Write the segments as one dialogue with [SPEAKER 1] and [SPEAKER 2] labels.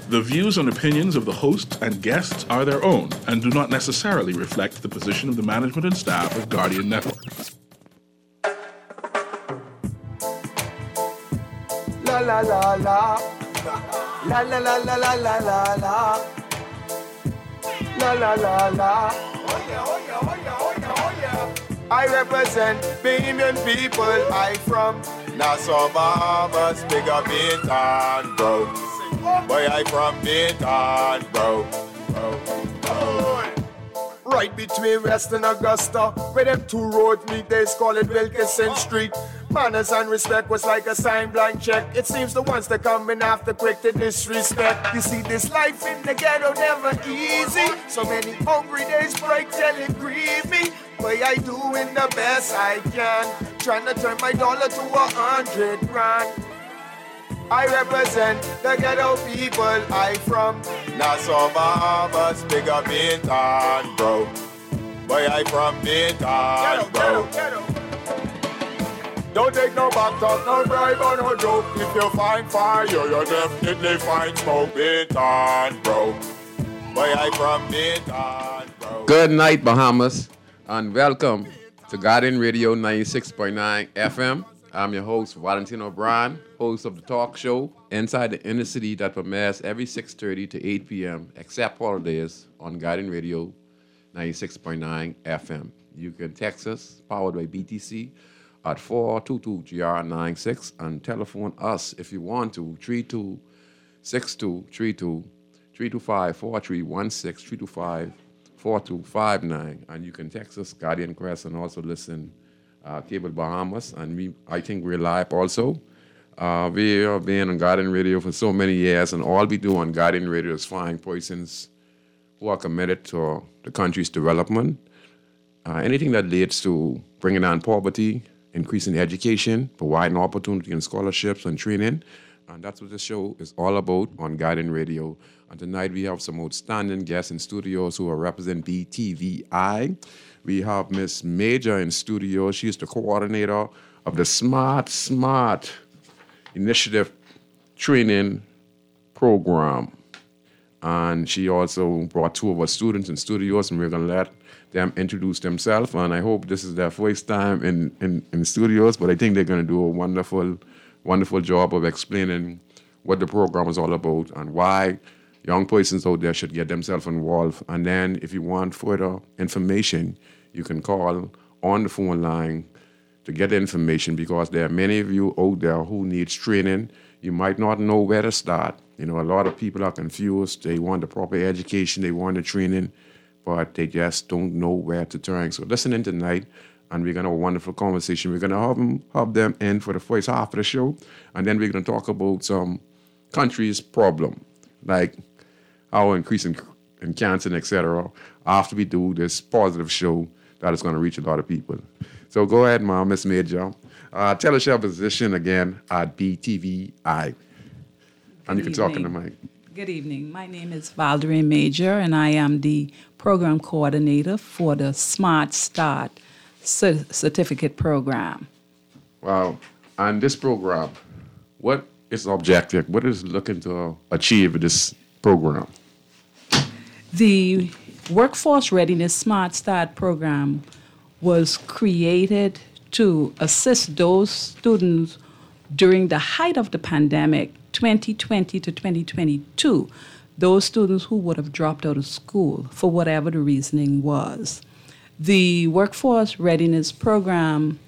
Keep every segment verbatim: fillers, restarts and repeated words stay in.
[SPEAKER 1] The views and opinions of the host and guests are their own and do not necessarily reflect the position of the management and staff of Guardian Network.
[SPEAKER 2] La la la la. La la la la la la la la. La la la la. Oh yeah, oh yeah, oh yeah, oh yeah, oh yeah. I represent Bahamian people. I from Nassau, Bahamas, big up Bintan, bro. Boy, I from Bintan, bro. bro. Oh. Right between West and Augusta, where them two roads meet, they call it Wilkinson Street. Manners and respect was like a sign blank check. It seems the ones that coming after quick to disrespect. You see, this life in the ghetto never easy. So many hungry days break till it grieve me. But I doing the best I can, trying to turn my dollar to a hundred grand. I represent the ghetto people. I from Nassau, Bahamas, big up Bintan, bro. Boy, I from Bintan, bro. Ghetto, ghetto, ghetto. Don't take no back talk, no bribe or no joke. If you find fire, you definitely find smoke. Bintan, bro. Boy, I from Bintan, bro.
[SPEAKER 3] Good night, Bahamas, and welcome to Guardian Radio ninety-six point nine F M. I'm your host, Valentino O'Brien, host of the talk show Inside the Inner City that premieres every six thirty to eight p.m., except holidays, on Guardian Radio ninety-six point nine F M. You can text us, powered by B T C, at four two two G R nine six, and telephone us if you want to, three two six two three two, three two five four three one six, three two five four two five nine, and you can text us, Guardian Crest, and also listen Uh, Cable Bahamas, and we, I think we're live also. Uh, we have been on Guardian Radio for so many years, and all we do on Guardian Radio is find persons who are committed to the country's development. Uh, anything that leads to bringing down poverty, increasing education, providing opportunity and scholarships and training. And that's what this show is all about on Guardian Radio. And tonight we have some outstanding guests in studios who are representing B T V I. We have Miss Major in studio. She's the coordinator of the Smart Smart Initiative Training Program. And she also brought two of our students in studios, and we're going to let them introduce themselves. And I hope this is their first time in, in, in studios, but I think they're going to do a wonderful, wonderful job of explaining what the program is all about and why young persons out there should get themselves involved. And then if you want further information, you can call on the phone line to get the information, because there are many of you out there who needs training. You might not know where to start. You know, a lot of people are confused. They want the proper education, they want the training, but they just don't know where to turn. So listen in tonight, and we're going to have a wonderful conversation. We're going to have them, have them in for the first half of the show, and then we're going to talk about some country's problem, like our increase in, in cancer, et cetera, after we do this positive show that is going to reach a lot of people. So go ahead, Mom, Miss Major. Uh, tell us your position again at B T V I. And you can talk in the mic.
[SPEAKER 4] Good evening. My name is Valerie Major, and I am the program coordinator for the Smart Start C- Certificate Program.
[SPEAKER 3] Wow. And this program, what is the objective? What is it looking to achieve with this program?
[SPEAKER 4] The Workforce Readiness Smart Start Program was created to assist those students during the height of the pandemic, twenty twenty to twenty twenty-two, those students who would have dropped out of school for whatever the reasoning was. The Workforce Readiness Program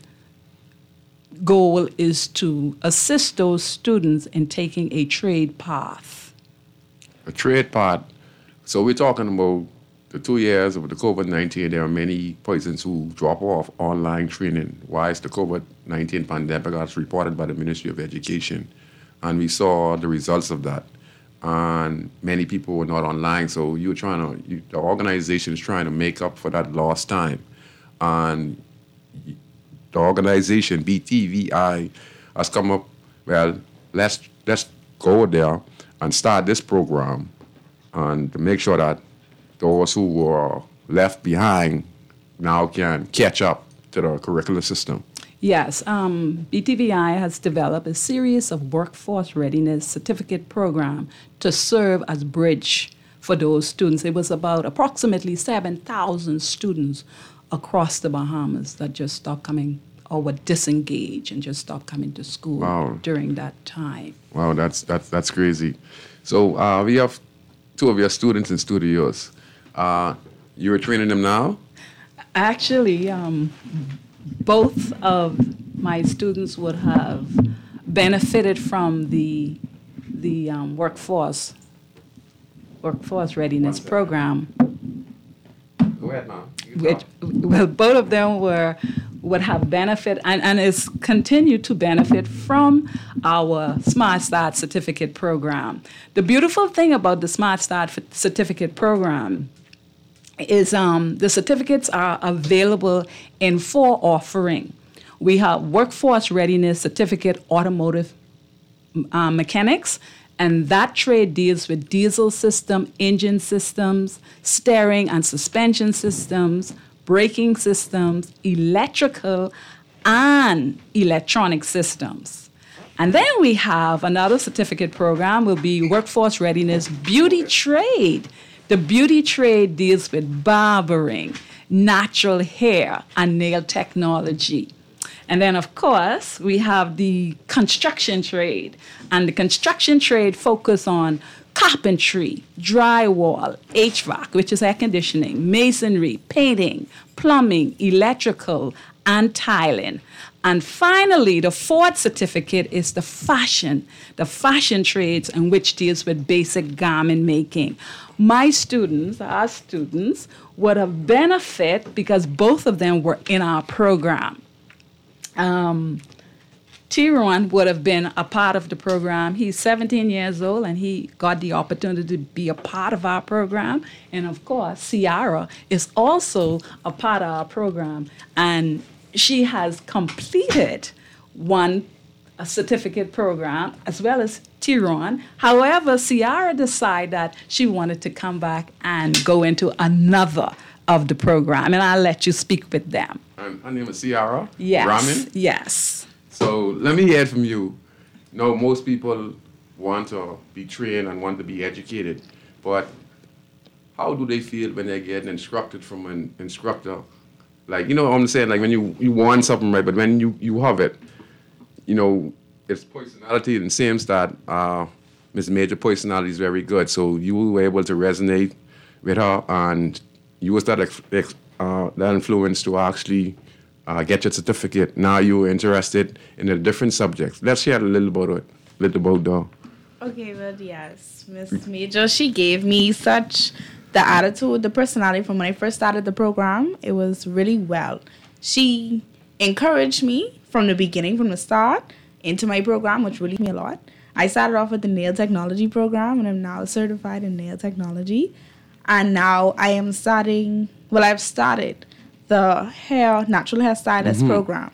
[SPEAKER 4] goal is to assist those students in taking a trade path.
[SPEAKER 3] A trade path. So we're talking about the two years of the COVID nineteen. There are many persons who drop off online training. Why is the COVID nineteen pandemic as reported by the Ministry of Education? And we saw the results of that. And many people were not online, so you're trying to, you, the organization is trying to make up for that lost time. And the organization, B T V I, has come up, well, let's let's go there and start this program and to make sure that those who were left behind now can catch up to the curricular system.
[SPEAKER 4] Yes, um, B T V I has developed a series of workforce readiness certificate program to serve as bridge for those students. It was about approximately seven thousand students across the Bahamas that just stopped coming or were disengaged and just stopped coming to school
[SPEAKER 3] Wow.
[SPEAKER 4] during that time.
[SPEAKER 3] Wow, that's that's that's crazy. So uh, we have two of your students in studios. Uh, you are training them now?
[SPEAKER 4] Actually, um, both of my students would have benefited from the the um, workforce workforce readiness program.
[SPEAKER 3] Go ahead now.
[SPEAKER 4] Which, well, both of them were would have benefit and, and is continue to benefit from our Smart Start certificate program. The beautiful thing about the Smart Start f- certificate program is um, the certificates are available in four offering. We have workforce readiness certificate, automotive uh, mechanics, and that trade deals with diesel system, engine systems, steering and suspension systems, braking systems, electrical and electronic systems. And then we have another certificate program will be workforce readiness beauty trade. The beauty trade deals with barbering, natural hair, and nail technology. And then, of course, we have the construction trade. And the construction trade focus on carpentry, drywall, H V A C, which is air conditioning, masonry, painting, plumbing, electrical, and tiling. And finally, the fourth certificate is the fashion, the fashion trades, and which deals with basic garment making. My students, our students, would have benefit because both of them were in our program. Um, Tyrone would have been a part of the program. He's seventeen years old, and he got the opportunity to be a part of our program. And of course, Ciara is also a part of our program, and she has completed one a certificate program as well as Tyrone. However, Ciara decided that she wanted to come back and go into another of the program, and I'll let you speak with them.
[SPEAKER 3] Um, her name is Ciara.
[SPEAKER 4] Yes.
[SPEAKER 3] Ramin.
[SPEAKER 4] Yes.
[SPEAKER 3] So let me hear from you. No, most people want to be trained and want to be educated, but how do they feel when they get instructed from an instructor? Like, you know what I'm saying? Like when you, you want something right, but when you, you have it, you know, it's personality and same start. Uh, Miss Major personality is very good. So you were able to resonate with her and you was that, ex, ex, uh, that influence to actually uh, get your certificate. Now you're interested in a different subject. Let's share a little about it, little about that.
[SPEAKER 5] Okay, well, yes. Miss Major, she gave me such the attitude, the personality from when I first started the program. It was really well. She encouraged me from the beginning, from the start, into my program, which really helped me a lot. I started off with the nail technology program, and I'm now certified in nail technology. And now I am starting, well, I've started the hair, natural hairstylist
[SPEAKER 3] Mm-hmm.
[SPEAKER 5] program.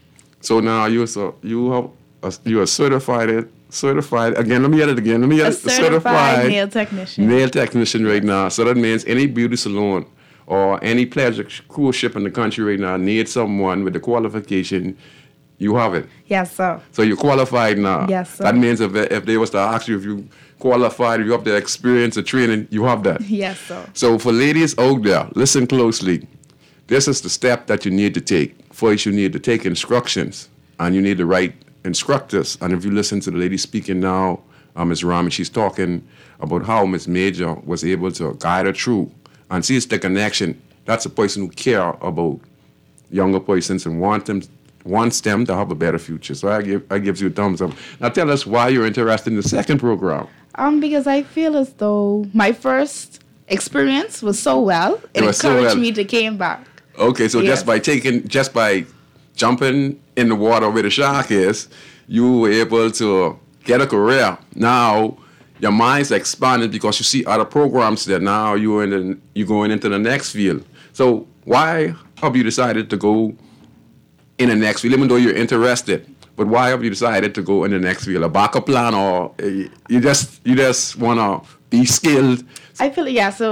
[SPEAKER 3] So now you're so you have a, you are certified certified again. Let me get it again. Let me get
[SPEAKER 5] A
[SPEAKER 3] it.
[SPEAKER 5] certified nail technician.
[SPEAKER 3] Nail technician right now. So that means any beauty salon or any pleasure cruise ship in the country right now needs someone with the qualification. You have it.
[SPEAKER 5] Yes, sir.
[SPEAKER 3] So you're qualified now.
[SPEAKER 5] Yes, sir.
[SPEAKER 3] That means if if they was to ask you if you qualified, if you have the experience or training, you have that.
[SPEAKER 5] Yes, sir.
[SPEAKER 3] So for ladies out there, listen closely. This is the step that you need to take. First, you need to take instructions, and you need the right instructors. And if you listen to the lady speaking now, uh, Miz Ramin, she's talking about how Miz Major was able to guide her through. And see, it's the connection. That's a person who care about younger persons and want them, wants them to have a better future. So I give I gives you a thumbs up. Now tell us why you're interested in the second program.
[SPEAKER 5] Um, because I feel as though my first experience was so well, it,
[SPEAKER 3] It was so
[SPEAKER 5] encouraged
[SPEAKER 3] well.
[SPEAKER 5] me to came back.
[SPEAKER 3] Okay, so
[SPEAKER 5] Yes.
[SPEAKER 3] just by taking, just by jumping in the water where the shark is, you were able to get a career. Now your mind's expanded because you see other programs that now you're in the, you're going into the next field. So why have you decided to go in the next field, even though you're interested? But why have you decided to go in the next field? A backup plan, or uh, you just you just wanna be skilled?
[SPEAKER 5] I feel yeah. So it was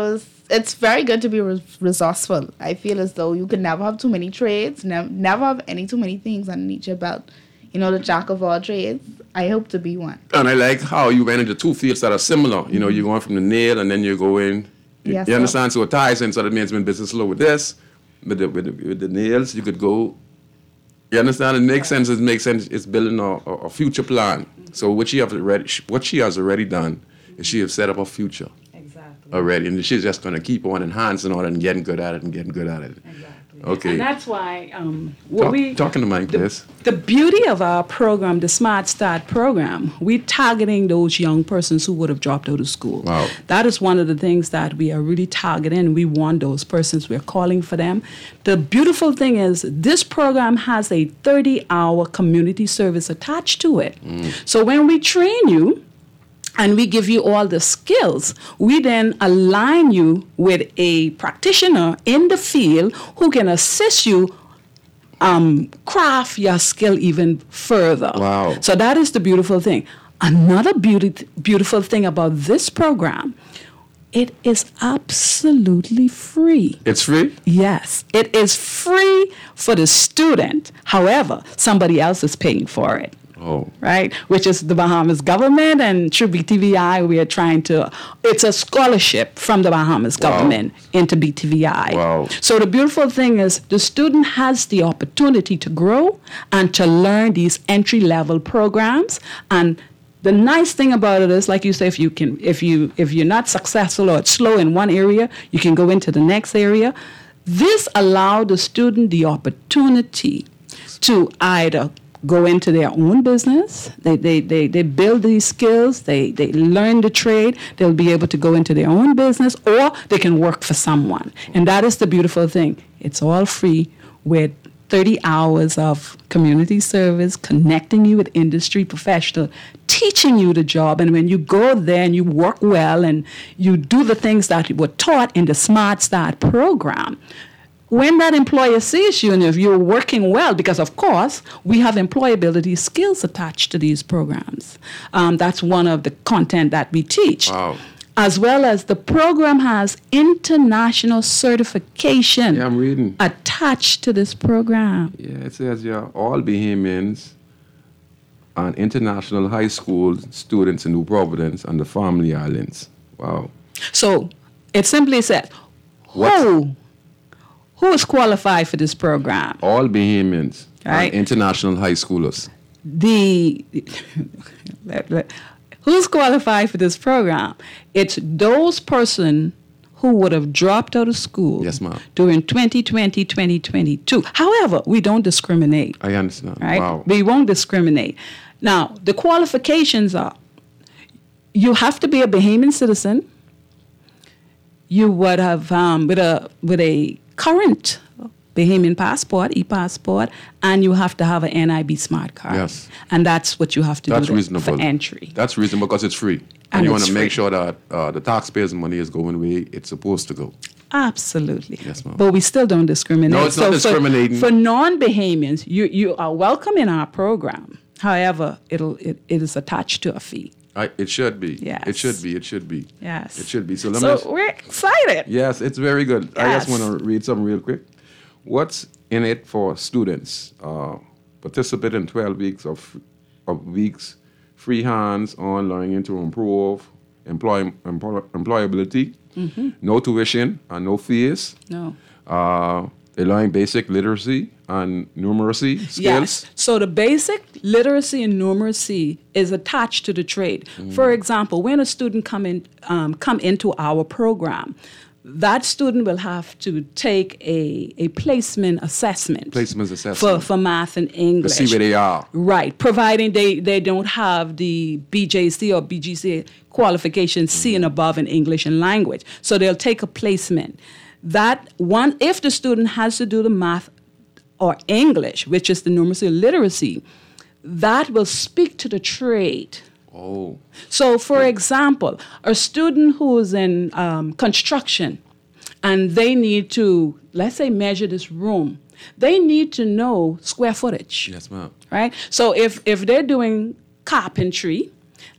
[SPEAKER 5] it's very good to be re- resourceful. I feel as though you can never have too many trades, ne- never have any too many things underneath your belt. You know, the jack of all trades. I hope to be one.
[SPEAKER 3] And I like how you went into two fields that are similar. You know, you're going from the nail and then you're going. You,
[SPEAKER 5] Yes,
[SPEAKER 3] you
[SPEAKER 5] sir.
[SPEAKER 3] understand? So it ties in. So that means when business slow with this, with the, with the, with the nails, you could go. You understand? It makes sense. It makes sense. It's building a, a, a future plan. So what she have already, what she has already done is she has set up a future
[SPEAKER 4] Exactly.
[SPEAKER 3] already, and she's just going to keep on enhancing on it and getting good at it and getting good at it.
[SPEAKER 4] Exactly.
[SPEAKER 3] Okay.
[SPEAKER 4] And that's why um, what
[SPEAKER 3] Talk,
[SPEAKER 4] we
[SPEAKER 3] talking to Mike, please.
[SPEAKER 4] the beauty of our program, the Smart Start program, we're targeting those young persons who would have dropped out of school.
[SPEAKER 3] Wow.
[SPEAKER 4] That is one of the things that we are really targeting. We want those persons. We're calling for them. The beautiful thing is this program has a thirty-hour community service attached to it. So when we train you, and we give you all the skills, we then align you with a practitioner in the field who can assist you um, craft your skill even further.
[SPEAKER 3] Wow.
[SPEAKER 4] So that is the beautiful thing. Another beauty, beautiful thing about this program, it is absolutely free.
[SPEAKER 3] It's free?
[SPEAKER 4] Yes, it is free for the student. However, somebody else is paying for it.
[SPEAKER 3] Oh.
[SPEAKER 4] Right, which is the Bahamas government, and through B T V I, we are trying to. It's a scholarship from the Bahamas
[SPEAKER 3] Wow.
[SPEAKER 4] government into B T V I.
[SPEAKER 3] Wow.
[SPEAKER 4] So the beautiful thing is, the student has the opportunity to grow and to learn these entry level programs. And the nice thing about it is, like you say, if you can, if you if you're not successful or it's slow in one area, you can go into the next area. This allowed the student the opportunity to either go into their own business, they, they, they, they build these skills, they, they learn the trade, they'll be able to go into their own business, or they can work for someone. And that is the beautiful thing. It's all free with thirty hours of community service, connecting you with industry professional, teaching you the job. And when you go there and you work well and you do the things that you were taught in the Smart Start program, when that employer sees you and if you're working well, because of course we have employability skills attached to these programs. Um, that's one of the content that we teach.
[SPEAKER 3] Wow.
[SPEAKER 4] As well as the program has international certification
[SPEAKER 3] Yeah, I'm reading.
[SPEAKER 4] attached to this program.
[SPEAKER 3] Yeah, it says, yeah, all Bahamians and international high school students in New Providence and the Family Islands. Wow.
[SPEAKER 4] So it simply says,
[SPEAKER 3] What?
[SPEAKER 4] who, who is qualified for this program?
[SPEAKER 3] All Bahamians
[SPEAKER 4] Right.
[SPEAKER 3] and international high schoolers.
[SPEAKER 4] The who's qualified for this program? It's those person who would have dropped out of school
[SPEAKER 3] Yes, ma'am.
[SPEAKER 4] during twenty twenty, twenty twenty-two. However, we don't discriminate,
[SPEAKER 3] I understand.
[SPEAKER 4] right?
[SPEAKER 3] Wow.
[SPEAKER 4] We won't discriminate. Now, the qualifications are you have to be a Bahamian citizen. You would have um, with a with a current Bahamian passport, e-passport, and you have to have an N I B smart card.
[SPEAKER 3] Yes.
[SPEAKER 4] And that's what you have to
[SPEAKER 3] That's
[SPEAKER 4] do there
[SPEAKER 3] reasonable.
[SPEAKER 4] for entry.
[SPEAKER 3] That's reasonable because it's free. And,
[SPEAKER 4] And
[SPEAKER 3] you want
[SPEAKER 4] it's
[SPEAKER 3] to make
[SPEAKER 4] free.
[SPEAKER 3] sure that uh, the taxpayers' money is going where it's supposed to go.
[SPEAKER 4] Absolutely.
[SPEAKER 3] Yes, ma'am.
[SPEAKER 4] But we still don't discriminate.
[SPEAKER 3] No, it's not
[SPEAKER 4] for-
[SPEAKER 3] discriminating.
[SPEAKER 4] For, non-Bahamians, you, you are welcome in our program. However, it'll it, it is attached to a fee.
[SPEAKER 3] I, it should be.
[SPEAKER 4] Yes.
[SPEAKER 3] It should be. It should be.
[SPEAKER 4] Yes.
[SPEAKER 3] It should be. So let
[SPEAKER 4] So
[SPEAKER 3] me.
[SPEAKER 4] we're excited.
[SPEAKER 3] Yes, it's very good. I just
[SPEAKER 4] Yes.
[SPEAKER 3] want to read something real quick. What's in it for students? Uh, participate in twelve weeks of, of weeks, free hands-on learning to improve employ, employ, employability,
[SPEAKER 4] Mm-hmm.
[SPEAKER 3] no tuition and no fees.
[SPEAKER 4] No.
[SPEAKER 3] Uh, they learn basic literacy and numeracy skills.
[SPEAKER 4] Yes. So the basic literacy and numeracy is attached to the trade.
[SPEAKER 3] Mm.
[SPEAKER 4] For example, when a student come in, um, come into our program, that student will have to take a, a placement assessment.
[SPEAKER 3] Placement assessment.
[SPEAKER 4] For, for math and English.
[SPEAKER 3] see where they are.
[SPEAKER 4] Right, providing they, they don't have the B J C or B G C qualification C and above in English and language. So they'll take a placement. That one, if the student has to do the math or English, which is the numeracy literacy, that will speak to the trade.
[SPEAKER 3] Oh,
[SPEAKER 4] So, for example, a student who is in um, construction and they need to, let's say, measure this room, they need to know square footage.
[SPEAKER 3] yes, ma'am.
[SPEAKER 4] Right? So if, if they're doing carpentry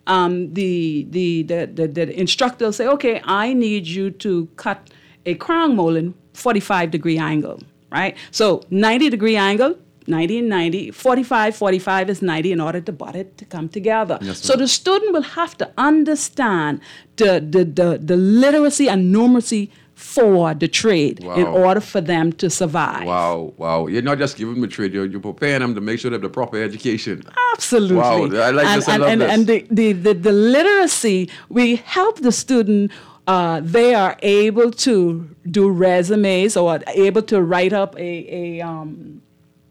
[SPEAKER 4] um, the, the, the, the, the instructor will say, okay, I need you to cut a crown mold in forty-five degree angle, right? So ninety degree angle, ninety and ninety, forty-five, forty-five is ninety in order to butt it to come together.
[SPEAKER 3] Yes,
[SPEAKER 4] so
[SPEAKER 3] ma'am.
[SPEAKER 4] the student will have to understand the, the, the, the literacy and numeracy for the trade
[SPEAKER 3] Wow.
[SPEAKER 4] in order for them to survive.
[SPEAKER 3] Wow, wow. You're not just giving them a trade, you're, you're preparing them to make sure they have the proper education.
[SPEAKER 4] Absolutely.
[SPEAKER 3] Wow, I like
[SPEAKER 4] and,
[SPEAKER 3] this, I
[SPEAKER 4] and,
[SPEAKER 3] love
[SPEAKER 4] and,
[SPEAKER 3] this.
[SPEAKER 4] and the, the, the, the literacy, we help the student, uh, they are able to do resumes or able to write up a, a, um,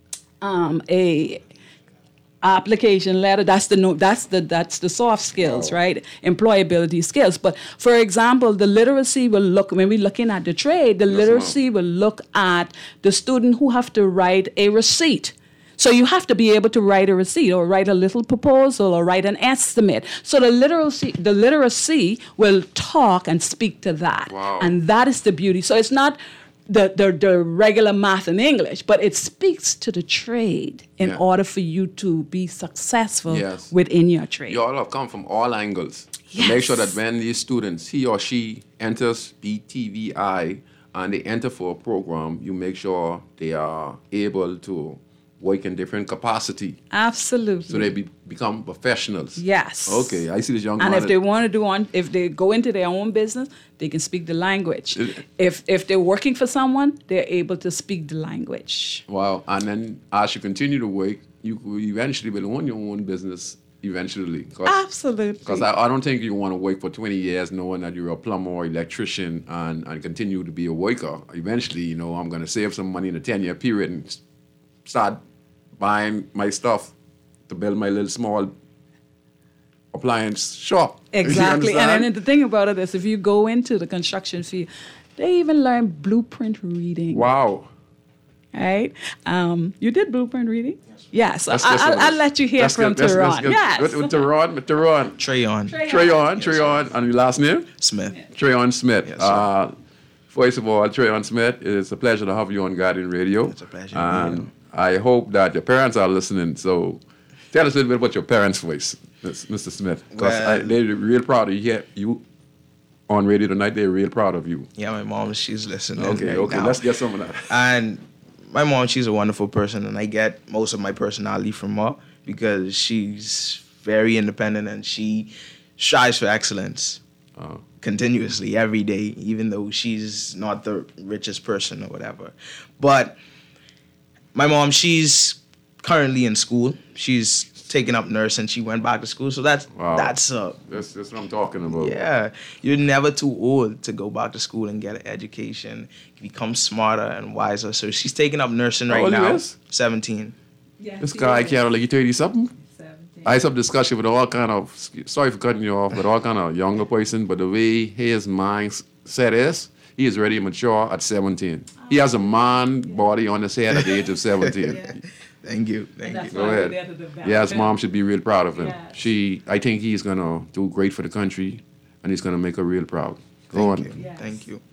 [SPEAKER 4] um, a application letter. That's the no, that's the that's the soft skills,
[SPEAKER 3] Wow.
[SPEAKER 4] right? Employability skills. But for example, the literacy will look when we're looking at the trade. The
[SPEAKER 3] Yes,
[SPEAKER 4] literacy will look at the student who have to write a receipt. So you have to be able to write a receipt or write a little proposal or write an estimate. So the literacy the literacy will talk and speak to that,
[SPEAKER 3] Wow.
[SPEAKER 4] and that is the beauty. So it's not the, the, the regular math and English, but it speaks to the trade in
[SPEAKER 3] Yeah.
[SPEAKER 4] order for you to be successful
[SPEAKER 3] Yes.
[SPEAKER 4] within your trade.
[SPEAKER 3] You all have come from all angles to make sure that when these students, he or she, enters B T V I and they enter for a program, you make sure they are able to work in different capacity
[SPEAKER 4] Absolutely.
[SPEAKER 3] so they be, become professionals.
[SPEAKER 4] Yes.
[SPEAKER 3] Okay, I see this young
[SPEAKER 4] And
[SPEAKER 3] man.
[SPEAKER 4] if they want to do on, if they go into their own business, they can speak the language.
[SPEAKER 3] It-
[SPEAKER 4] If if they're working for someone, they're able to speak the language.
[SPEAKER 3] Wow, and then as you continue to work, you will eventually will own your own business eventually. Cause,
[SPEAKER 4] Absolutely.
[SPEAKER 3] Because I, I don't think you want to work for twenty years knowing that you're a plumber or electrician and, and continue to be a worker. Eventually, you know, I'm going to save some money in a ten-year period and s- start buying my stuff to build my little small appliance shop. You
[SPEAKER 4] Exactly. And,
[SPEAKER 3] understand?
[SPEAKER 4] and the thing about it is, if you go into the construction field, they even learn blueprint reading.
[SPEAKER 3] Wow.
[SPEAKER 4] Right? Um, you did blueprint reading? Yes.
[SPEAKER 3] Let's
[SPEAKER 4] I,
[SPEAKER 3] get some
[SPEAKER 4] I'll,
[SPEAKER 3] of
[SPEAKER 4] I'll
[SPEAKER 3] this.
[SPEAKER 4] let you hear
[SPEAKER 3] Let's
[SPEAKER 4] from
[SPEAKER 3] get- let's- let's
[SPEAKER 4] Tehran.
[SPEAKER 3] get-
[SPEAKER 4] Yes.
[SPEAKER 3] With, with Tehran, with Tehran.
[SPEAKER 6] Trayon
[SPEAKER 3] Treyon, Treyon, and your last name?
[SPEAKER 6] Smith.
[SPEAKER 3] Treyon Smith.
[SPEAKER 6] Yes, sir.
[SPEAKER 3] uh, first of all, Treyon Smith, it's a pleasure to have you on Guardian Radio.
[SPEAKER 6] It's a pleasure.
[SPEAKER 3] And I hope that your parents are listening. So tell us a little bit about your parents' voice, Mister Smith. Because
[SPEAKER 6] Well-
[SPEAKER 3] they're real proud of you. Hear you on radio tonight. They're real proud of you.
[SPEAKER 6] Yeah, my mom, she's listening.
[SPEAKER 3] Okay,
[SPEAKER 6] right
[SPEAKER 3] okay.
[SPEAKER 6] now.
[SPEAKER 3] Let's get some of that.
[SPEAKER 6] And my mom, she's a wonderful person, and I get most of my personality from her because she's very independent and she strives for excellence
[SPEAKER 3] Oh.
[SPEAKER 6] continuously every day, even though she's not the richest person or whatever. But my mom, she's currently in school. She's taking up nursing. She went back to school, so that's
[SPEAKER 3] Wow.
[SPEAKER 6] that's uh,
[SPEAKER 3] That's, that's what I'm talking about.
[SPEAKER 6] yeah, you're never too old to go back to school and get an education, become smarter and wiser. So she's taking up nursing
[SPEAKER 3] How
[SPEAKER 6] right
[SPEAKER 3] old you
[SPEAKER 6] now.
[SPEAKER 3] is?
[SPEAKER 6] seventeen.
[SPEAKER 3] This guy can't like you thirty something. I had some discussion with all kind of, sorry for cutting you off, but all kind of younger person, but the way his mindset is, he is ready and mature at seventeen. He has a man body on his head at the age of seventeen.
[SPEAKER 6] Thank you. Thank
[SPEAKER 4] That's
[SPEAKER 6] you.
[SPEAKER 3] Go
[SPEAKER 4] why we're
[SPEAKER 3] ahead.
[SPEAKER 4] there to develop
[SPEAKER 3] Yeah, his
[SPEAKER 4] him.
[SPEAKER 3] mom should be real proud of him.
[SPEAKER 4] Yes.
[SPEAKER 3] She, I think he's gonna do great for the country, and he's gonna make her real proud. Go
[SPEAKER 6] Thank
[SPEAKER 3] on.
[SPEAKER 6] you.
[SPEAKER 4] Yes.
[SPEAKER 6] Thank you.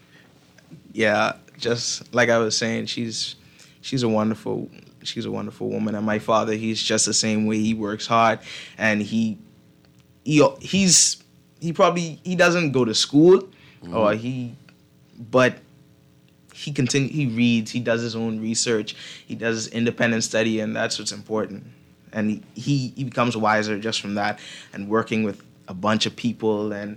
[SPEAKER 6] Yeah, just like I was saying, she's she's a wonderful she's a wonderful woman, and my father, he's just the same way. He works hard, and he he he's he probably he doesn't go to school,
[SPEAKER 3] Mm-hmm.
[SPEAKER 6] or he, but he continue he reads, he does his own research, he does independent study, and that's what's important. And he, he he becomes wiser just from that, and working with a bunch of people and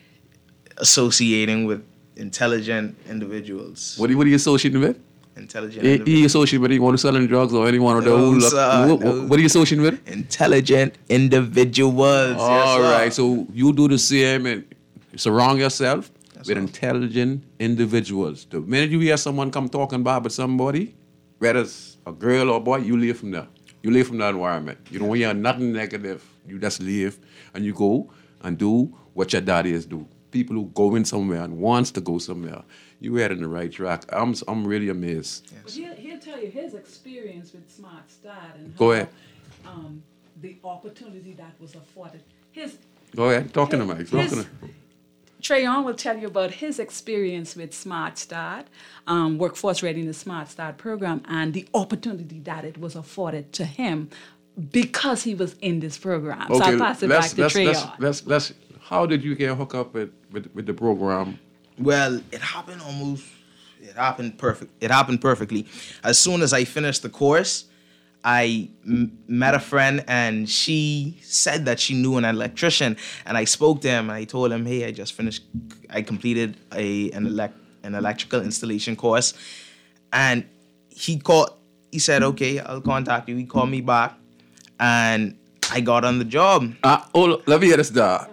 [SPEAKER 6] associating with intelligent individuals.
[SPEAKER 3] What do you, what do you associate with?
[SPEAKER 6] Intelligent
[SPEAKER 3] He,
[SPEAKER 6] individuals.
[SPEAKER 3] he associate with anyone who's selling drugs or anyone of the
[SPEAKER 6] No,
[SPEAKER 3] who look,
[SPEAKER 6] sir,
[SPEAKER 3] what,
[SPEAKER 6] no.
[SPEAKER 3] what are you associating with?
[SPEAKER 6] Intelligent individuals.
[SPEAKER 3] All
[SPEAKER 6] yes, sir.
[SPEAKER 3] right, so you do the same and surround yourself
[SPEAKER 6] That's
[SPEAKER 3] with
[SPEAKER 6] all.
[SPEAKER 3] intelligent individuals. The minute you hear someone come talking bad with somebody, whether it's a girl or boy, you leave from there. You leave from that environment. You don't hear nothing negative. You just leave and you go and do what your daddy is do. People who go in somewhere and wants to go somewhere. You head in the right track. I'm I'm really amazed.
[SPEAKER 4] But he'll, he'll tell you his experience with Smart Start and
[SPEAKER 3] Go
[SPEAKER 4] how,
[SPEAKER 3] ahead.
[SPEAKER 4] Um, the opportunity that was afforded. His
[SPEAKER 3] Go ahead, talking to Mike. Talking
[SPEAKER 4] his,
[SPEAKER 3] to
[SPEAKER 4] Treyon will tell you about his experience with Smart Start, um, Workforce Readiness Smart Start program, and the opportunity that it was afforded to him because he was in this program. So
[SPEAKER 3] Okay,
[SPEAKER 4] I'll pass it
[SPEAKER 3] let's,
[SPEAKER 4] back to
[SPEAKER 3] let's,
[SPEAKER 4] Trayon.
[SPEAKER 3] let's, let's, let's, how did you get hooked up with, with, with the program?
[SPEAKER 6] Well, it happened almost. It happened perfect. It happened perfectly. As soon as I finished the course, I m- met a friend, and she said that she knew an electrician. And I spoke to him, and I told him, "Hey, I just finished. I completed a an elect an electrical installation course." And he called. He said, "Okay, I'll contact you." He called me back, and I got on the job.
[SPEAKER 3] Uh, hold on, let me get this down.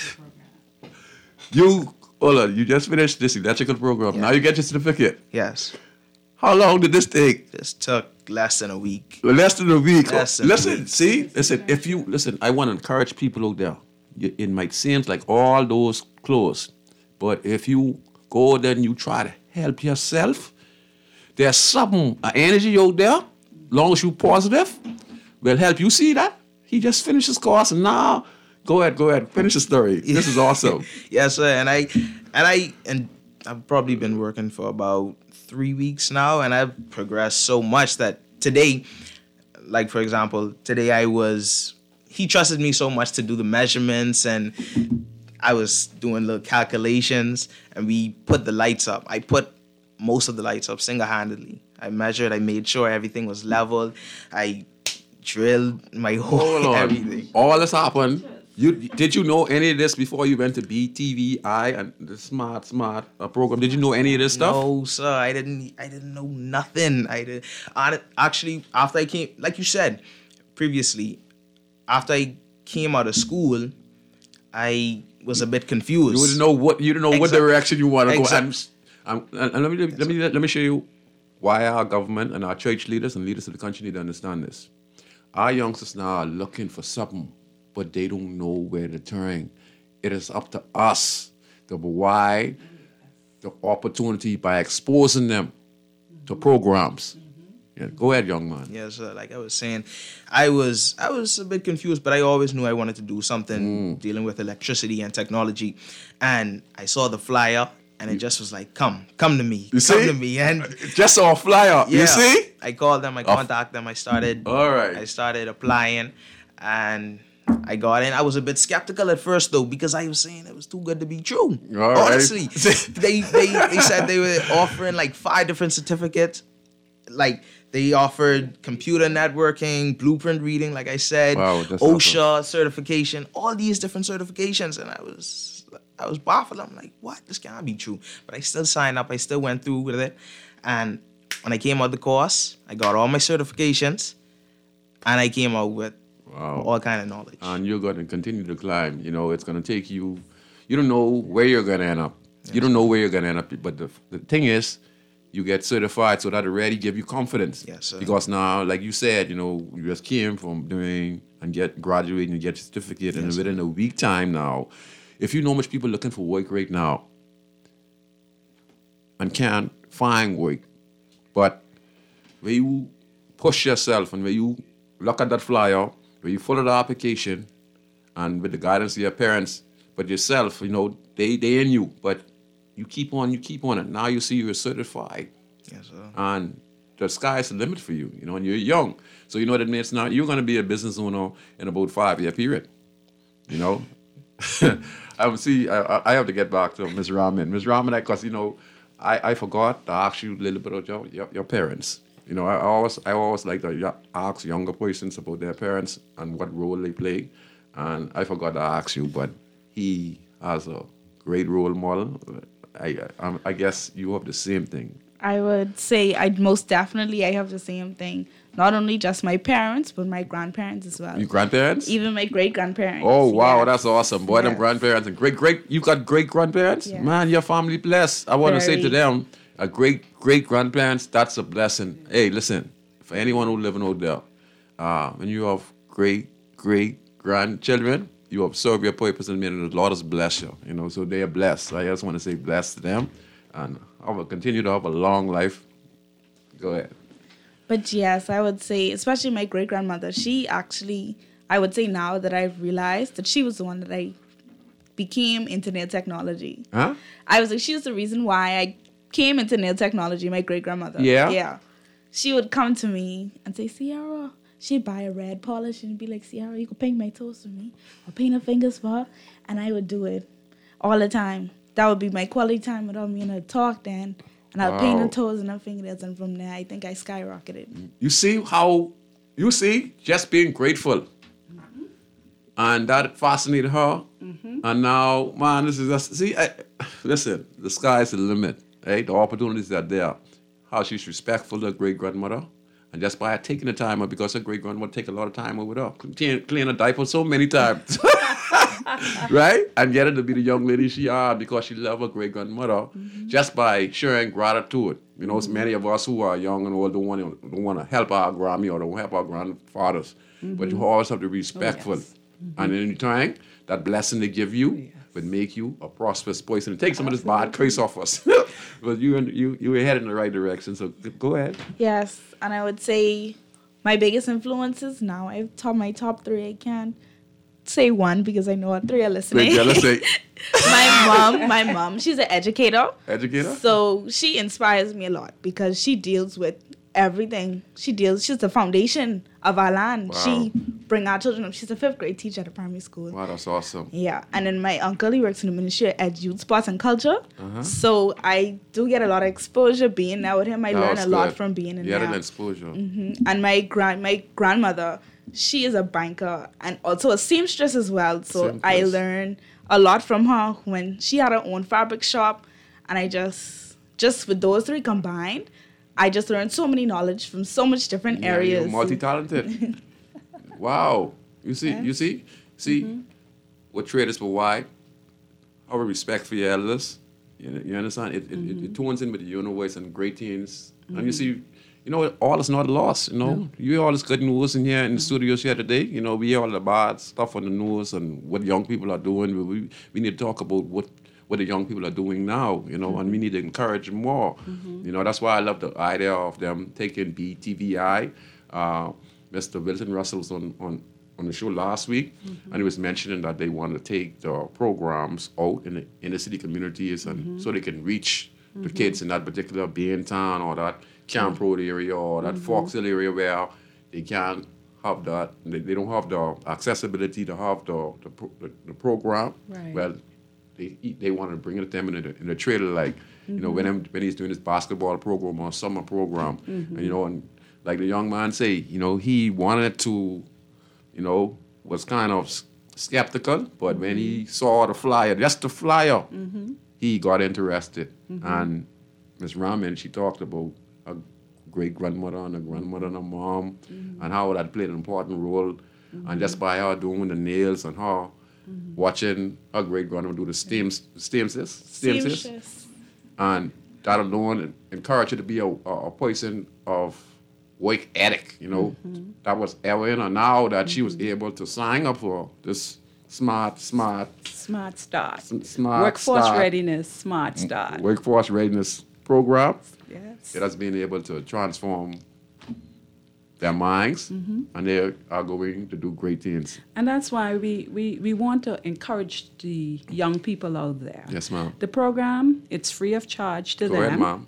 [SPEAKER 3] You, hold on, you just finished this electrical program.
[SPEAKER 6] Yeah.
[SPEAKER 3] Now you get your certificate.
[SPEAKER 6] Yes,
[SPEAKER 3] How long did this take?
[SPEAKER 6] this took less than a week.
[SPEAKER 3] Less than a week.
[SPEAKER 6] Less than a
[SPEAKER 3] listen,
[SPEAKER 6] week.
[SPEAKER 3] see, listen. If you listen, I want to encourage people out there. You, it might seem like all those close, but if you go there and you try to help yourself, there's something, an energy out there. Long as you positive, will help you. See that? He just finished his course, and now go ahead, go ahead, finish the story. This is awesome.
[SPEAKER 6] Yes, sir. And I, and I, and I've probably been working for about three weeks now, and I've progressed so much that today, like for example, today I was. He trusted me so much to do the measurements, and I was doing little calculations, and we put the lights up. I put most of the lights up single-handedly. I measured. I made sure everything was leveled. I drilled my
[SPEAKER 3] Hold
[SPEAKER 6] whole
[SPEAKER 3] on.
[SPEAKER 6] everything.
[SPEAKER 3] All this happened. You did you know any of this before you went to B T V I and the Smart Smart uh, program? Did you know any of this stuff?
[SPEAKER 6] No, sir. I didn't. I didn't know nothing. I did. I, actually, after I came, like you said previously, after I came out of school, I was a bit confused.
[SPEAKER 3] You didn't know what you didn't know what
[SPEAKER 6] Exact-
[SPEAKER 3] direction you want to go.
[SPEAKER 6] exact-
[SPEAKER 3] I'm, I'm, and let me let me let me show you why our government and our church leaders and leaders of the country need to understand this. Our youngsters now are looking for something, but they don't know where to turn. It is up to us to provide the opportunity by exposing them to programs. Yeah, go ahead, young man.
[SPEAKER 6] Yes, sir. Like I was saying, I was I was a bit confused, but I always knew I wanted to do something dealing with electricity and technology. And I saw the flyer, and it just was like, "Come, come to me,
[SPEAKER 3] You
[SPEAKER 6] come
[SPEAKER 3] see?
[SPEAKER 6] to me." And
[SPEAKER 3] Just saw a flyer.
[SPEAKER 6] yeah,
[SPEAKER 3] You see?
[SPEAKER 6] I called them, I contacted them, I started.
[SPEAKER 3] All right.
[SPEAKER 6] I started applying, and I got in. I was a bit skeptical at first though, because I was saying it was too good to be true.
[SPEAKER 3] All right.
[SPEAKER 6] Honestly, they, they they said they were offering like five different certificates. Like they offered computer networking, blueprint reading, like I said,
[SPEAKER 3] Wow, that's
[SPEAKER 6] OSHA certification, all these different certifications, and I was I was baffled. I'm like, what? This can't be true. But I still signed up. I still went through with it, and when I came out the course, I got all my certifications, and I came out with
[SPEAKER 3] Wow.
[SPEAKER 6] all kind of knowledge.
[SPEAKER 3] And you're going to continue to climb. You know, it's going to take you. You don't know where you're going to end up. You don't know where you're going to end up. But the the thing is, you get certified so that already give you confidence.
[SPEAKER 6] Yes, sir.
[SPEAKER 3] Because now, like you said, you know, you just came from doing and get graduating and get your certificate, and
[SPEAKER 6] Yes,
[SPEAKER 3] within a week time now, if you know much people looking for work right now and can't find work, but when you push yourself and when you look at that flyer, when you follow the application, and with the guidance of your parents, but yourself, you know, they they in you, but you keep on, you keep on it. Now you see you're certified,
[SPEAKER 6] Yes, sir.
[SPEAKER 3] and the sky is the limit for you, you know, and you're young. So you know what it means now? You're going to be a business owner in about five-year period, you know? I would see, I, I have to get back to Miz Rahman. Miz Rahman, because, you know, I, I forgot to ask you a little bit about your, your, your parents. You know, I always I always like to y- ask younger persons about their parents and what role they play. And I forgot to ask you, but he has a great role model. I, I, I guess you have the same thing.
[SPEAKER 5] I would say I'd most definitely I have the same thing. Not only just my parents, but my grandparents as well.
[SPEAKER 3] Your grandparents?
[SPEAKER 5] Even my great grandparents.
[SPEAKER 3] Oh, wow,
[SPEAKER 5] yeah.
[SPEAKER 3] that's awesome. Boy, them
[SPEAKER 5] Yes.
[SPEAKER 3] grandparents and great, great, you got great grandparents?
[SPEAKER 5] Yes.
[SPEAKER 3] Man, your family blessed. I want to say to
[SPEAKER 5] Very.
[SPEAKER 3] them, a great, great grandparents, that's a blessing. Hey, listen, for anyone who living out there, uh, when you have great, great grandchildren, you have served your purpose and the Lord has blessed you, you know, so they are blessed. I just want to say bless to them, and I will continue to have a long life. Go ahead.
[SPEAKER 5] But yes, I would say, especially my great grandmother, she actually, I would say now that I've realized that she was the one that I became into nail technology.
[SPEAKER 3] Huh?
[SPEAKER 5] I was like, she was the reason why I came into nail technology, my great grandmother.
[SPEAKER 3] Yeah?
[SPEAKER 5] Yeah. She would come to me and say, Sierra, she'd buy a red polish and be like, Sierra, you could paint my toes for me, or paint her fingers for her, and I would do it all the time. That would be my quality time without me and her talk then, and I'd
[SPEAKER 3] Wow.
[SPEAKER 5] paint her toes and her fingers, and from there, I think I skyrocketed.
[SPEAKER 3] You see how, you see, just being grateful. And that fascinated her. And now, man, this is just, see, I, listen, the sky's the limit, right? The opportunities are there. How she's respectful to her great grandmother. And just by her taking the time, because her great grandmother take a lot of time with her, clean, clean her diaper so many times. Right? And get her to be the young lady she are because she love her great grandmother mm-hmm. just by showing gratitude. You know, mm-hmm. many of us who are young and old don't want to don't want to help our Grammy or don't help our grandfathers. Mm-hmm. But you always have to be respectful. Oh, yes. mm-hmm. And in time, that blessing they give you yes. would make you a prosperous person. Take some Absolutely. Of this bad curse off us. But you you you were heading in the right direction. So go ahead.
[SPEAKER 5] Yes, and I would say my biggest influences now. I've taught my top three. I can't say one because I know three are listening.
[SPEAKER 3] Yeah, let's say.
[SPEAKER 5] my mom, my mom, she's an educator.
[SPEAKER 3] Educator.
[SPEAKER 5] So she inspires me a lot because she deals with everything. She deals. She's the foundation of our land.
[SPEAKER 3] Wow.
[SPEAKER 5] She bring our children up. She's a fifth grade teacher at a primary school.
[SPEAKER 3] Wow, that's awesome.
[SPEAKER 5] Yeah, and then my uncle, he works in the Ministry of Youth, Sports and Culture.
[SPEAKER 3] Uh-huh.
[SPEAKER 5] So I do get a lot of exposure being there with him. I
[SPEAKER 3] That
[SPEAKER 5] learn
[SPEAKER 3] was
[SPEAKER 5] a lot
[SPEAKER 3] good.
[SPEAKER 5] from being in
[SPEAKER 3] You
[SPEAKER 5] there.
[SPEAKER 3] had an exposure.
[SPEAKER 5] Mm-hmm. And my grand, my grandmother, she is a banker and also a seamstress as well. So
[SPEAKER 3] Seamstress.
[SPEAKER 5] I learned a lot from her when she had her own fabric shop, and I just, just with those three combined, I just learned so many knowledge from so much different
[SPEAKER 3] Yeah,
[SPEAKER 5] areas.
[SPEAKER 3] You're multi-talented. Wow. You see,
[SPEAKER 5] Yeah.
[SPEAKER 3] you see, see,
[SPEAKER 5] Mm-hmm.
[SPEAKER 3] what traders provide, our respect for your elders. You, you understand? It, it,
[SPEAKER 5] Mm-hmm.
[SPEAKER 3] it, it tunes in with the universe and great things. And you see, you know, all is not lost, you know. No. You all is good news in here in the studios here today. You know, we hear all the bad stuff on the news and what young people are doing. But we, we need to talk about what, what the young people are doing now, you know, mm-hmm. and we need to encourage them more. Mm-hmm. You know, that's why I love the idea of them taking B T V I. Uh, Mister Wilton Russell was on, on, on the show last week, mm-hmm. and he was mentioning that they want to take the programs out in the inner city communities and mm-hmm. so they can reach mm-hmm. the kids in that particular Bain Town or that Camp Road area or that mm-hmm. Fox Hill area where they can't have that, they, they don't have the accessibility to have the the, pro, the, the program.
[SPEAKER 4] Right.
[SPEAKER 3] Well, they they want to bring it to them in the, in the trailer, like, mm-hmm. you know, when, them, when he's doing his basketball program or summer program, mm-hmm. and, you know, and like the young man say, you know, he wanted to, you know, was kind of skeptical, but mm-hmm. when he saw the flyer, just the flyer, mm-hmm. he got interested. Mm-hmm. And Miss Raman, she talked about a great grandmother and a grandmother and a mom, mm-hmm. and how that played an important role. Mm-hmm. And just by her doing the nails and her mm-hmm. watching her great grandmother do the steam, steamsis, steamsis, and that alone encouraged her to be a, a, a person of work ethic, you know. Mm-hmm. That was Erin, and now that mm-hmm. she was able to sign up for this smart, smart,
[SPEAKER 4] Smart Start,
[SPEAKER 3] s- smart
[SPEAKER 4] Workforce
[SPEAKER 3] start,
[SPEAKER 4] Readiness Smart Start.
[SPEAKER 3] Workforce Readiness Program,
[SPEAKER 4] Yes.
[SPEAKER 3] it has been able to transform their minds, mm-hmm. and they are going to do great things.
[SPEAKER 4] And that's why we, we, we want to encourage the young people out there.
[SPEAKER 3] Yes, ma'am.
[SPEAKER 4] The program, it's free of charge to
[SPEAKER 3] Go
[SPEAKER 4] them.
[SPEAKER 3] ahead, ma'am.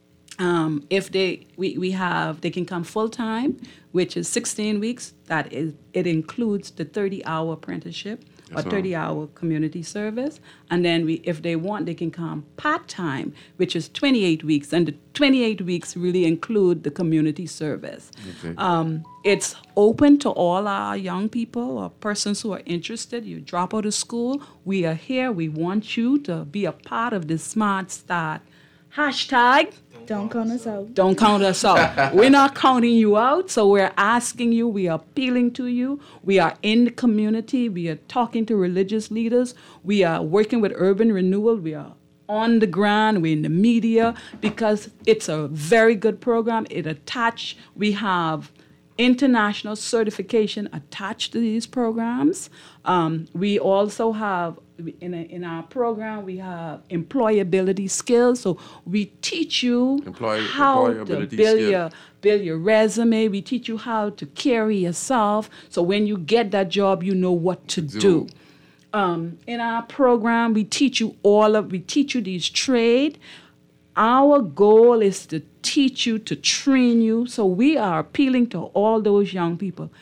[SPEAKER 4] Um, if they, we, we have, they can come full time, which is sixteen weeks. That is, it includes the thirty hour apprenticeship
[SPEAKER 3] Yes,
[SPEAKER 4] or
[SPEAKER 3] ma'am.
[SPEAKER 4] thirty hour community service. And then we, if they want, they can come part time, which is twenty-eight weeks. And the twenty-eight weeks really include the community service.
[SPEAKER 3] Okay.
[SPEAKER 4] Um, it's open to all our young people or persons who are interested. You drop out of school, we are here. We want you to be a part of the Smart Start. Hashtag.
[SPEAKER 5] Don't count us out.
[SPEAKER 4] Don't count us out. We're not counting you out, so we're asking you, we are appealing to you. We are in the community. We are talking to religious leaders. We are working with urban renewal. We are on the ground. We're in the media because it's a very good program. It attached, we have international certification attached to these programs. Um, we also have, in, a, in our program, we have employability skills. So we teach you
[SPEAKER 3] Employ-
[SPEAKER 4] how to
[SPEAKER 3] employability
[SPEAKER 4] build
[SPEAKER 3] skill.
[SPEAKER 4] your, build your resume. We teach you how to carry yourself. So when you get that job, you know what to
[SPEAKER 3] Do.
[SPEAKER 4] do. Um, in our program, we teach you all of, we teach you these trade. Our goal is to teach you, to train you. So we are appealing to all those young people.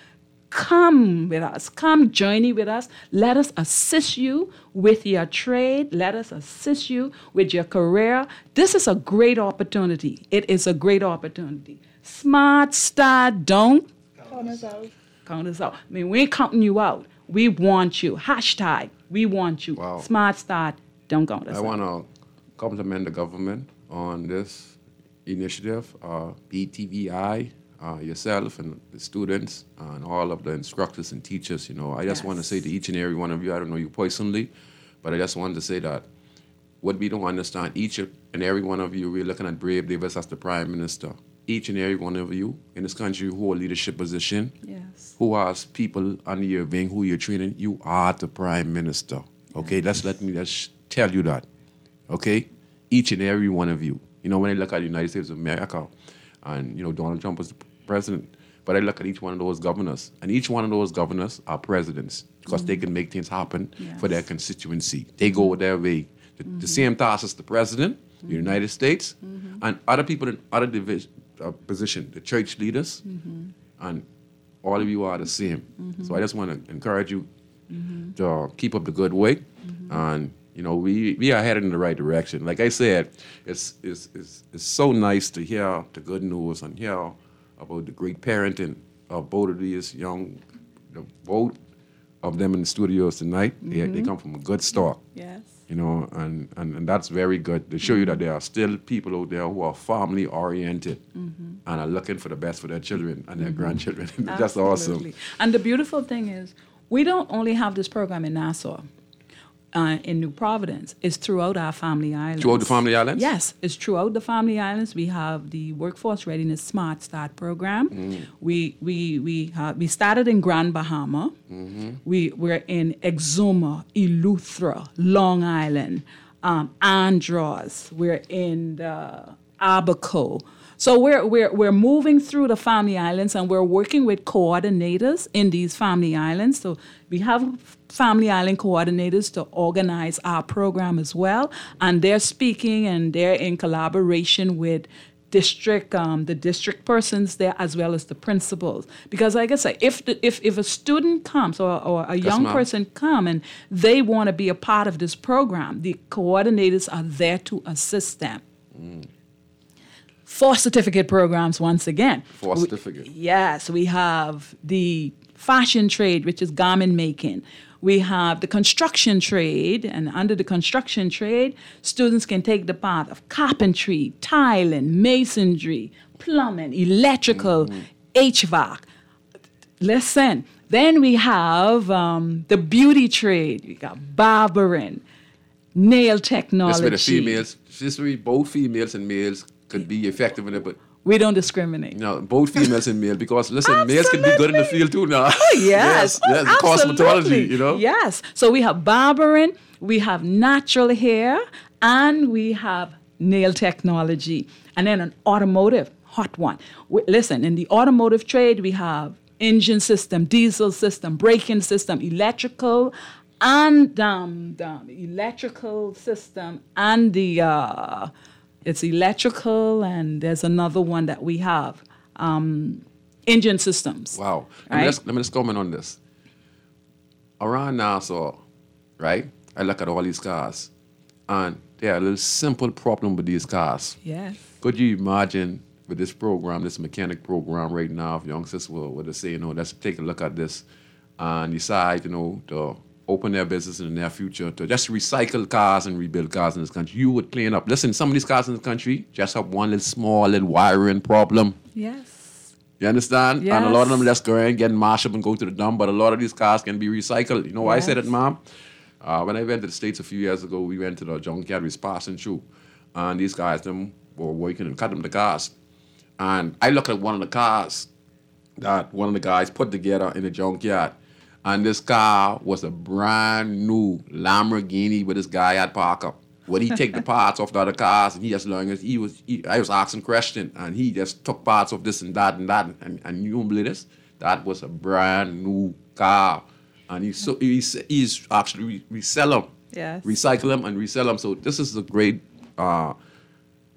[SPEAKER 4] Come with us. Come journey with us. Let us assist you with your trade. Let us assist you with your career. This is a great opportunity. It is a great opportunity. Smart Start, don't
[SPEAKER 5] Count us out.
[SPEAKER 4] count us out. I mean, we ain't counting you out. We want you. Hashtag, we want you.
[SPEAKER 3] Wow.
[SPEAKER 4] Smart Start, don't count us
[SPEAKER 3] I
[SPEAKER 4] out.
[SPEAKER 3] want to compliment the government on this initiative, uh, B T V I, uh, yourself and the students and all of the instructors and teachers. You know, I just want to
[SPEAKER 4] Yes.
[SPEAKER 3] say to each and every one of you, I don't know you personally, but I just wanted to say that what we don't understand, each and every one of you, we're looking at Brave Davis as the Prime Minister. Each and every one of you in this country who hold leadership position,
[SPEAKER 4] Yes.
[SPEAKER 3] who has people under your wing, who you're training, you are the Prime Minister. Okay, let's let me just tell you that. Okay, each and every one of you. You know, when I look at the United States of America, and you know Donald Trump was the president, but I look at each one of those governors, and each one of those governors are presidents because they can make things happen for their
[SPEAKER 4] Yes.
[SPEAKER 3] constituency. They go their way. The, the same task as the president, the United States, and other people in other division, uh, position, the church leaders, and all of you are the same. So I just want to encourage you to keep up the good work, and you know we, we are headed in the right direction. Like I said, it's it's it's, it's so nice to hear the good news and hear about the great parenting of both of these young, the, both of them in the studios tonight. They, they come from a good start.
[SPEAKER 4] Yes.
[SPEAKER 3] You know, and, and, and that's very good to show you that there are still people out there who are family oriented and are looking for the best for their children and their grandchildren. That's awesome.
[SPEAKER 4] Absolutely. And the beautiful thing is, we don't only have this program in Nassau, uh, in New Providence. It's throughout our family islands.
[SPEAKER 3] Throughout the family islands?
[SPEAKER 4] Yes, it's throughout the family islands. We have the Workforce Readiness Smart Start program. We we we have, we started in Grand Bahama. We we're in Exuma, Eleuthera, Long Island, um, Andros. We're in the Abaco. So we're, we're, we're moving through the family islands and we're working with coordinators in these family islands. So we have family island coordinators to organize our program as well. And they're speaking and they're in collaboration with district, um, the district persons there as well as the principals. Because like I say, if the, if, if a student comes or, or a young
[SPEAKER 3] ma'am.
[SPEAKER 4] person come and they want to be a part of this program, the coordinators are there to assist them. For certificate programs, once again.
[SPEAKER 3] For
[SPEAKER 4] We-
[SPEAKER 3] certificate.
[SPEAKER 4] Yes, we have the fashion trade, which is garment making. We have the construction trade, and under the construction trade, students can take the path of carpentry, tiling, masonry, plumbing, electrical, H V A C. Listen, then we have um, the beauty trade. We got barbering, nail technology.
[SPEAKER 3] That's where the females, this way both females and males could be effective in it, but
[SPEAKER 4] We don't discriminate.
[SPEAKER 3] you know, both females and males, because listen, males can be good in the field too now.
[SPEAKER 4] Oh, yes.
[SPEAKER 3] yes,
[SPEAKER 4] Oh,
[SPEAKER 3] cosmetology,
[SPEAKER 4] absolutely.
[SPEAKER 3] you know.
[SPEAKER 4] Yes. So we have barbering, we have natural hair, and we have nail technology. And then an automotive, hot one. W- Listen, in the automotive trade, we have engine system, diesel system, braking system, electrical, and um, the electrical system, and the uh, it's electrical, and there's another one that we have, um, engine systems.
[SPEAKER 3] Wow. Let, me
[SPEAKER 4] Right?
[SPEAKER 3] just, let me just comment on this. Around Nassau, right? I look at all these cars, and there are a little simple problem with these cars.
[SPEAKER 4] Yes.
[SPEAKER 3] Could you imagine with this program, this mechanic program right now, if youngsters were, were to say, you know, let's take a look at this and decide, you know, to open their business in the near future, to just recycle cars and rebuild cars in this country, you would clean up. Listen, some of these cars in this country just have one little small little wiring problem.
[SPEAKER 4] Yes.
[SPEAKER 3] You understand? And a lot of them
[SPEAKER 4] Yes.
[SPEAKER 3] just go and get mashed up and go to the dump, but a lot of these cars can be recycled. You know why I said it,
[SPEAKER 4] Yes.
[SPEAKER 3] Mom? Uh, when I went to the States a few years ago, we went to the junkyard, we was passing through, and these guys, them were working and cutting the cars. And I looked at one of the cars that one of the guys put together in the junkyard, and this car was a brand new Lamborghini with this guy had parked up. When he take the parts off the other cars, and he just learned, he was, he, I was asking questions, and he just took parts of this and that and that, and, and you don't believe this? That was a brand new car. And he's, so, he's, he's actually re- resell them,
[SPEAKER 4] Yes.
[SPEAKER 3] recycle them and resell them. So this is a great uh,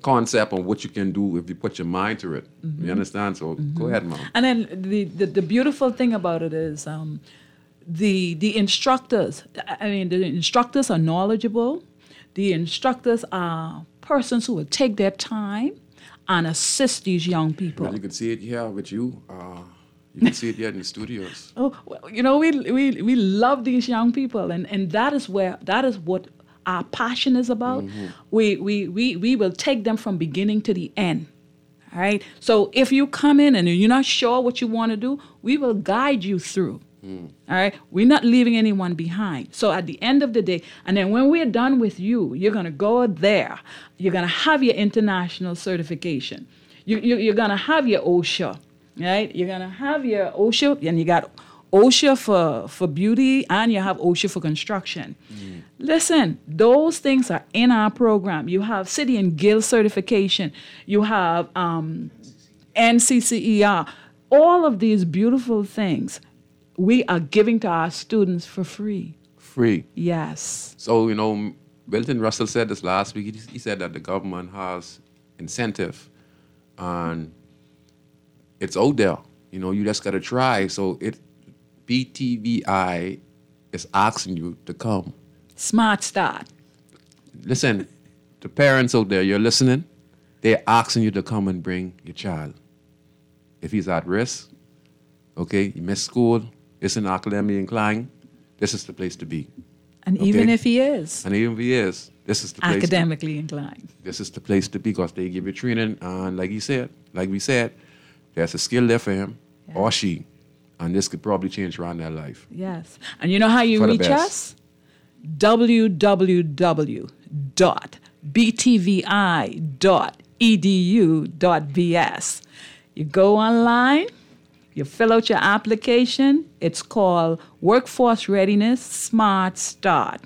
[SPEAKER 3] concept on what you can do if you put your mind to it.
[SPEAKER 4] Mm-hmm.
[SPEAKER 3] You understand? So go ahead, Mom.
[SPEAKER 4] And then the, the, the beautiful thing about it is um, the the instructors. I mean, the instructors are knowledgeable. The instructors are persons who will take their time and assist these young people.
[SPEAKER 3] Well, you can see it here with you. Uh, you can see it here in the studios.
[SPEAKER 4] Oh, well, you know, we we we love these young people, and, and that is where that is what our passion is about.
[SPEAKER 3] Mm-hmm.
[SPEAKER 4] We, we we we will take them from beginning to the end. All right. So if you come in and you're not sure what you want to do, we will guide you through. Mm. All right. We're not leaving anyone behind. So at the end of the day, and then when we're done with you, you're gonna go there. You're gonna have your international certification. You, you you're gonna have your OSHA. Right? You're gonna have your OSHA, and you got OSHA for, for beauty, and you have OSHA for construction. Mm. Listen, those things are in our program. You have City and Guild certification. You have um, N C C E R. All of these beautiful things we are giving to our students for free.
[SPEAKER 3] Free.
[SPEAKER 4] Yes.
[SPEAKER 3] So, you know, Milton Russell said this last week. He, he said that the government has incentive, and it's out there. You know, you just got to try. So it B T V I is asking you to come.
[SPEAKER 4] Smart Start.
[SPEAKER 3] Listen, the parents out there, you're listening, they're asking you to come and bring your child. If he's at risk, okay, you missed school, isn't academically inclined, this is the place to be.
[SPEAKER 4] And
[SPEAKER 3] okay?
[SPEAKER 4] even if he is.
[SPEAKER 3] And even if he is, this is the place
[SPEAKER 4] academically to, inclined.
[SPEAKER 3] This is the place to be, because they give you training, and like he said, like we said, there's a skill there for him, yeah, or she, and this could probably change around their life.
[SPEAKER 4] Yes. And you know how you reach us? w w w dot b t v i dot e d u dot b s. You go online, you fill out your application. It's called Workforce Readiness Smart Start.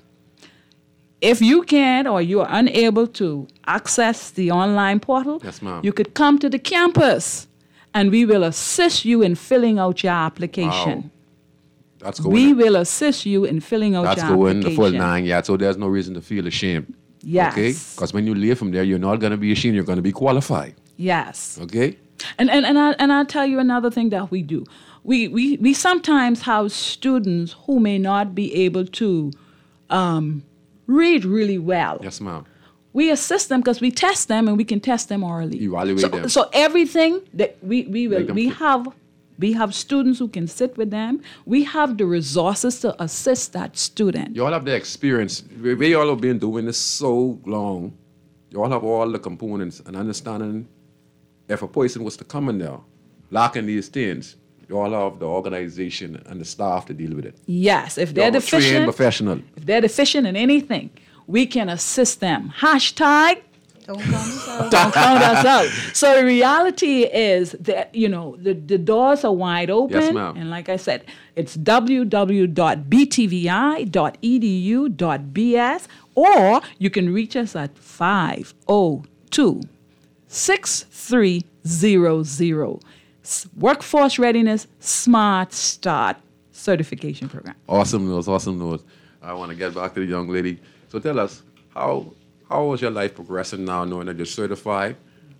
[SPEAKER 4] If you can't or you are unable to access the online portal,
[SPEAKER 3] yes, ma'am,
[SPEAKER 4] you could come to the campus, and we will assist you in filling out your application.
[SPEAKER 3] Wow. That's going
[SPEAKER 4] we will assist you in filling out
[SPEAKER 3] that's
[SPEAKER 4] your
[SPEAKER 3] going
[SPEAKER 4] application.
[SPEAKER 3] the full nine yards, so there's no reason to feel ashamed.
[SPEAKER 4] Yes.
[SPEAKER 3] Okay? Because when you leave from there, you're not going to be ashamed. You're going to be qualified.
[SPEAKER 4] Yes.
[SPEAKER 3] Okay?
[SPEAKER 4] And and and, I, and I'll tell you another thing that we do. We, we, we sometimes have students who may not be able to um, read really well.
[SPEAKER 3] Yes, ma'am.
[SPEAKER 4] We assist them because we test them, and we can test them orally.
[SPEAKER 3] Evaluate
[SPEAKER 4] so,
[SPEAKER 3] them.
[SPEAKER 4] So everything that we, we will we
[SPEAKER 3] fit.
[SPEAKER 4] have we have students who can sit with them. We have the resources to assist that student.
[SPEAKER 3] You all have the experience. We, we all have been doing this so long. You all have all the components and understanding. If a person was to come in there, lacking these things, you all have the organization and the staff to deal with it.
[SPEAKER 4] Yes, if they're
[SPEAKER 3] You're a
[SPEAKER 4] deficient,
[SPEAKER 3] trained professional.
[SPEAKER 4] if they're deficient in anything, we can assist them. Hashtag
[SPEAKER 5] Don't count us out.
[SPEAKER 4] don't count us out. So the reality is that, you know, the, the doors are wide open.
[SPEAKER 3] Yes, ma'am.
[SPEAKER 4] And like I said, it's w w w dot b t v i dot e d u dot b s, or you can reach us at five oh two, six three zero zero. Workforce Readiness Smart Start Certification Program.
[SPEAKER 3] Awesome news, awesome news. I want to get back to the young lady. So tell us, how how was your life progressing now, knowing that you're certified,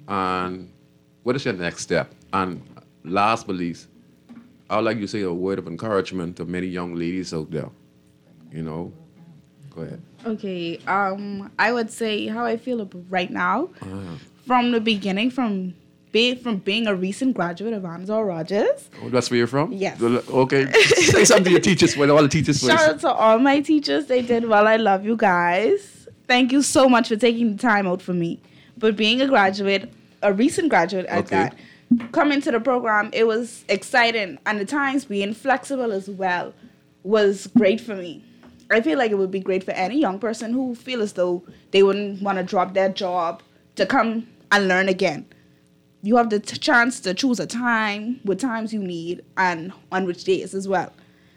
[SPEAKER 3] and what is your next step? And last but least, I would like you to say a word of encouragement to many young ladies out there. You know, go ahead.
[SPEAKER 5] Okay, um, I would say how I feel ab- right now.
[SPEAKER 3] Uh-huh.
[SPEAKER 5] From the beginning, from be, from being a recent graduate of Ansel Rogers.
[SPEAKER 3] Oh, that's where you're from?
[SPEAKER 5] Yes.
[SPEAKER 3] Okay. Say something to your teachers, with all the teachers.
[SPEAKER 5] Shout out to all my teachers. They did well. I love you guys. Thank you so much for taking the time out for me. But being a graduate, a recent graduate at
[SPEAKER 3] Okay.
[SPEAKER 5] that, coming to the program, it was exciting. And the times being flexible as well was great for me. I feel like it would be great for any young person who feel as though they wouldn't want to drop their job to come and learn again. You have the t- chance to choose a time, what times you need, and on which days as well.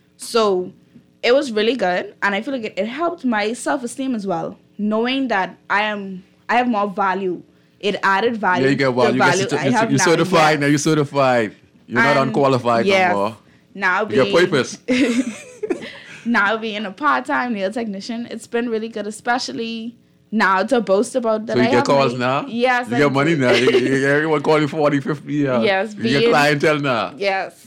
[SPEAKER 5] So it was really good, and I feel like it, it helped my self-esteem as well, knowing that I am I have more value. It added value.
[SPEAKER 3] Yeah, you get well.
[SPEAKER 5] the
[SPEAKER 3] You
[SPEAKER 5] value
[SPEAKER 3] get,
[SPEAKER 5] I
[SPEAKER 3] you're,
[SPEAKER 5] have
[SPEAKER 3] you're
[SPEAKER 5] now,
[SPEAKER 3] certified
[SPEAKER 5] yes.
[SPEAKER 3] now. You're certified. You're not
[SPEAKER 5] And,
[SPEAKER 3] unqualified
[SPEAKER 5] yes,
[SPEAKER 3] no more.
[SPEAKER 5] Now
[SPEAKER 3] You
[SPEAKER 5] being,
[SPEAKER 3] got papers.
[SPEAKER 5] now being a part-time nail technician, it's been really good, especially now to boast about that.
[SPEAKER 3] So you
[SPEAKER 5] I
[SPEAKER 3] get
[SPEAKER 5] have
[SPEAKER 3] calls
[SPEAKER 5] my-
[SPEAKER 3] now?
[SPEAKER 5] Yes,
[SPEAKER 3] You
[SPEAKER 5] I
[SPEAKER 3] get money
[SPEAKER 5] do.
[SPEAKER 3] now. You, you, everyone calling forty, fifty. Yeah.
[SPEAKER 5] Yes,
[SPEAKER 3] You get
[SPEAKER 5] being-
[SPEAKER 3] clientele now.
[SPEAKER 5] Yes.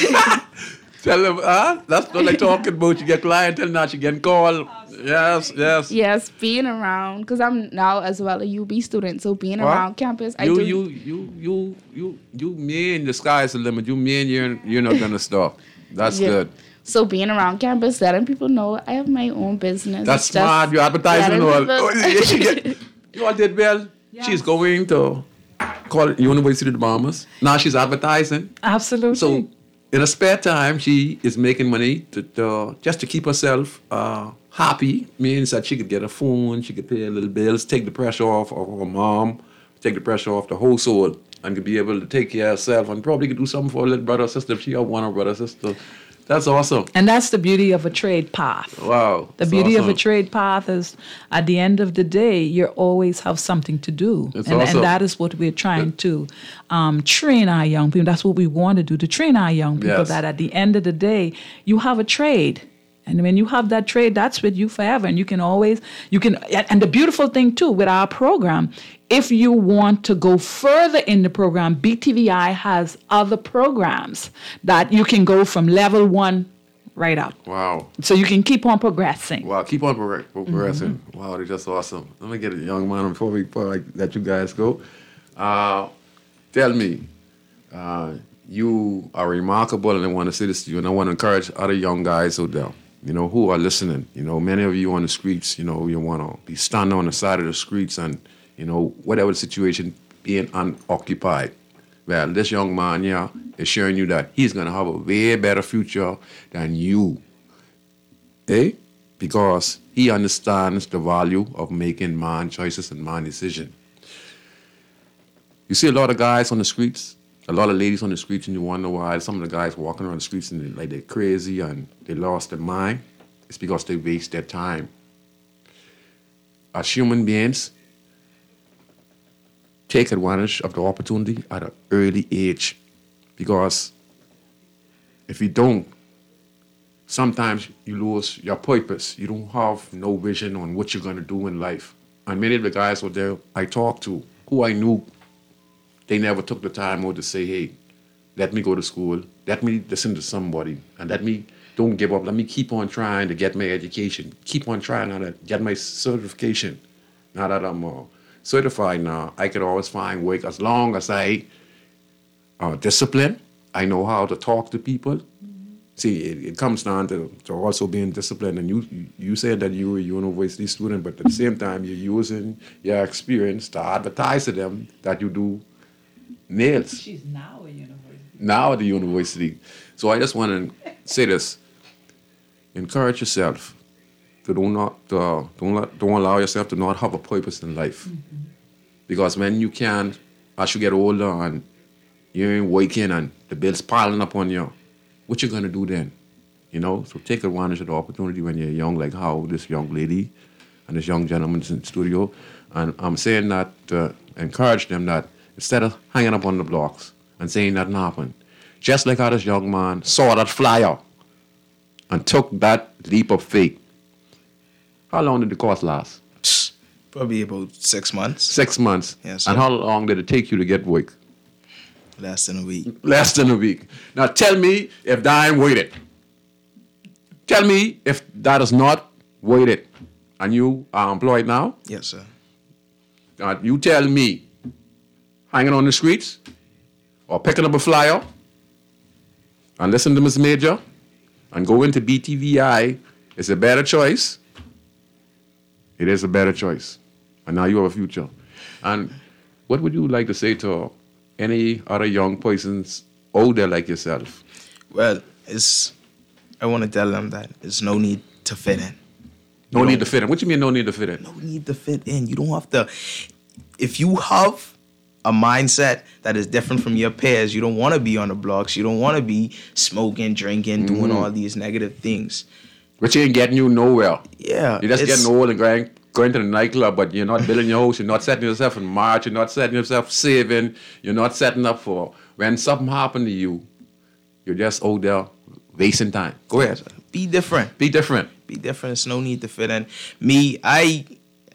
[SPEAKER 3] Tell them, huh? That's what I'm talking about. You get clientele now. You getting called. Yes, yes.
[SPEAKER 5] Yes, being around, because I'm now as well a U B student, so being
[SPEAKER 3] What?
[SPEAKER 5] around campus, I
[SPEAKER 3] You,
[SPEAKER 5] do.
[SPEAKER 3] you, you, you, you, you mean the sky's the limit. You mean you're, you're not going to stop. That's
[SPEAKER 5] Yeah.
[SPEAKER 3] good.
[SPEAKER 5] So being around campus, letting people know I have my own business.
[SPEAKER 3] That's
[SPEAKER 5] It's just
[SPEAKER 3] smart. You're advertising and all.
[SPEAKER 5] letting
[SPEAKER 3] Oh,
[SPEAKER 5] people-
[SPEAKER 3] yeah, she get, you all did well. She's going to call it University of the Bahamas. Now she's advertising.
[SPEAKER 4] Absolutely.
[SPEAKER 3] So in her spare time, she is making money to, to just to keep herself uh, happy. Means that she could get a phone, she could pay a little bills, take the pressure off of her mom, take the pressure off the household, and could be able to take care of herself and probably could do something for her little brother or sister if she have one or brother or sister. That's awesome.
[SPEAKER 4] And that's the beauty of a trade path.
[SPEAKER 3] Wow.
[SPEAKER 4] The
[SPEAKER 3] That's
[SPEAKER 4] beauty of a
[SPEAKER 3] awesome.
[SPEAKER 4] trade path is at the end of the day, you always have something to do.
[SPEAKER 3] It's
[SPEAKER 4] and,
[SPEAKER 3] awesome.
[SPEAKER 4] and that is what we're trying to um, train our young people. That's what we want to do, to train our young people
[SPEAKER 3] Yes.
[SPEAKER 4] that at the end of the day, you have a trade. And when you have that trade, that's with you forever. And you can always, you can, and the beautiful thing too with our program, if you want to go further in the program, B T V I has other programs that you can go from level one right up.
[SPEAKER 3] Wow.
[SPEAKER 4] So you can keep on progressing.
[SPEAKER 3] Wow, keep on progr- progressing. Wow, they're just awesome. Let me get a young man before we before I let you guys go. Uh, tell me, uh, you are remarkable, and I want to say this to you, and I want to encourage other young guys out there, you know, who are listening. You know, many of you on the streets, you know, you want to be standing on the side of the streets and, you know, whatever the situation, being unoccupied. Well, this young man here is showing you that he's going to have a way better future than you. Eh? Because he understands the value of making man choices and man decision. You see a lot of guys on the streets, a lot of ladies on the streets, and you wonder why some of the guys walking around the streets and they, like they're crazy and they lost their mind. It's because they waste their time. As human beings, take advantage of the opportunity at an early age, because if you don't, sometimes you lose your purpose. You don't have no vision on what you're going to do in life. And many of the guys out there I talked to, who I knew, they never took the time out to say, hey, let me go to school, let me listen to somebody, and let me don't give up. Let me keep on trying to get my education, keep on trying to get my certification. Now that I'm uh, certified now, I could always find work as long as I uh, discipline. I know how to talk to people. See, it, it comes down to, to also being disciplined. And you you said that you were a university student, but at the same time, you're using your experience to advertise to them that you do nails
[SPEAKER 4] She's now a university.
[SPEAKER 3] now at the university. So I just want to say this. Encourage yourself to do not, uh, don't, let, don't allow yourself to not have a purpose in life. Mm-hmm. Because when you can, as you get older and you're working and the bills piling up on you, what you going to do then? You know, so take advantage of the opportunity when you're young, like how this young lady and this young gentleman is in the studio. And I'm saying that to encourage them that instead of hanging up on the blocks and saying nothing happened, just like how this young man saw that flyer and took that leap of faith. How long did the course last?
[SPEAKER 6] Probably about six months,
[SPEAKER 3] Six months.
[SPEAKER 6] Yes,
[SPEAKER 3] And
[SPEAKER 6] sir.
[SPEAKER 3] how long did it take you to get work?
[SPEAKER 6] less than a week.
[SPEAKER 3] Less than a week. Now tell me if that ain't worth it. Tell me if that is not worth it. And you are employed now?
[SPEAKER 6] Yes, sir.
[SPEAKER 3] Now you tell me, hanging on the streets or picking up a flyer and listen to Miss Major and go into B T V I is a better choice. It is a better choice. And now you have a future. And what would you like to say to any other young persons out there like yourself?
[SPEAKER 6] Well, it's. I want to tell them that there's no need to fit in.
[SPEAKER 3] No
[SPEAKER 6] You
[SPEAKER 3] need
[SPEAKER 6] don't-
[SPEAKER 3] to fit in. What you mean no need to fit in?
[SPEAKER 6] No need to fit in. You don't have to. If you have a mindset that is different from your peers, you don't want to be on the blocks. You don't want to be smoking, drinking, doing all these negative things.
[SPEAKER 3] Which ain't getting you nowhere.
[SPEAKER 6] Yeah,
[SPEAKER 3] You're just
[SPEAKER 6] it's-
[SPEAKER 3] getting old and going, going to the nightclub, but you're not building your house. You're not setting yourself in March. You're not setting yourself saving. You're not setting up for when something happened to you. You're just out there wasting time. Go ahead.
[SPEAKER 6] Be different.
[SPEAKER 3] Be different.
[SPEAKER 6] Be different. There's no need to fit in. Me, I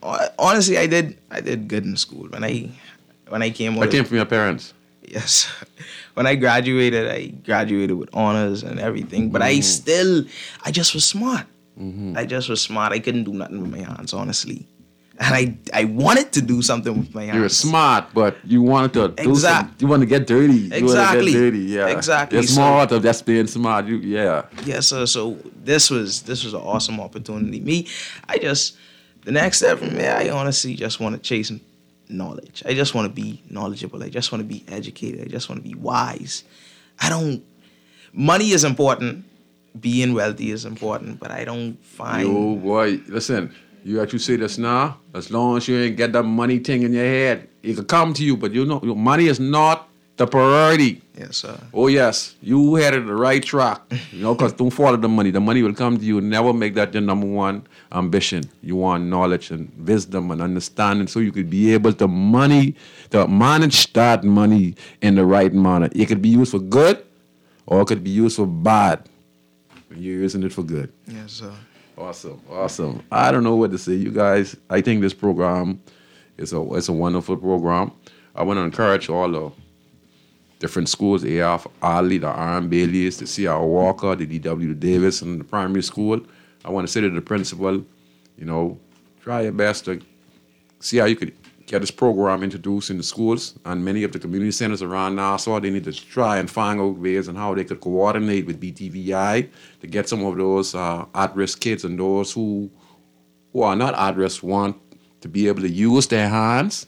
[SPEAKER 6] hon- honestly, I did I did good in school when I when I came
[SPEAKER 3] That
[SPEAKER 6] out.
[SPEAKER 3] came from your parents.
[SPEAKER 6] Yes. When I graduated, I graduated with honors and everything. But I still, I just was smart. I just was smart. I couldn't do nothing with my hands, honestly. And I, I wanted to do something with my hands.
[SPEAKER 3] You were smart, but you wanted to do
[SPEAKER 6] Exact-
[SPEAKER 3] some, you want to get dirty. You
[SPEAKER 6] Exactly.
[SPEAKER 3] want to get dirty, yeah.
[SPEAKER 6] Exactly.
[SPEAKER 3] It's
[SPEAKER 6] So-
[SPEAKER 3] more of just being smart. You, yeah.
[SPEAKER 6] Yes, sir. So this was this was an awesome opportunity. Me, I just the next step for me, I honestly just want to chase knowledge. I just want to be knowledgeable. I just want to be educated. I just want to be wise. I don't. Money is important. Being wealthy is important, but I don't find.
[SPEAKER 3] Yo, boy, listen. You actually say this now. As long as you ain't get that money thing in your head, it could come to you. But you know, your money is not the priority.
[SPEAKER 6] Yes, sir.
[SPEAKER 3] Oh yes, you headed the right track. You know, because don't follow the money. The money will come to you. Never make that your number one ambition. You want knowledge and wisdom and understanding, so you could be able to money to manage that money in the right manner. It could be used for good, or it could be used for bad. You're using it for good.
[SPEAKER 6] Yes, sir.
[SPEAKER 3] Awesome, awesome. I don't know what to say, you guys. I think this program is a it's a wonderful program. I want to encourage all the different schools, A F, Ali, the R M Baileys, the C R Walker, the D W Davis, and the primary school. I want to say to the principal, you know, try your best to see how you could get this program introduced in the schools and many of the community centers around Nassau. They need to try and find out ways on how they could coordinate with B T V I to get some of those uh, at-risk kids and those who who are not at-risk want to be able to use their hands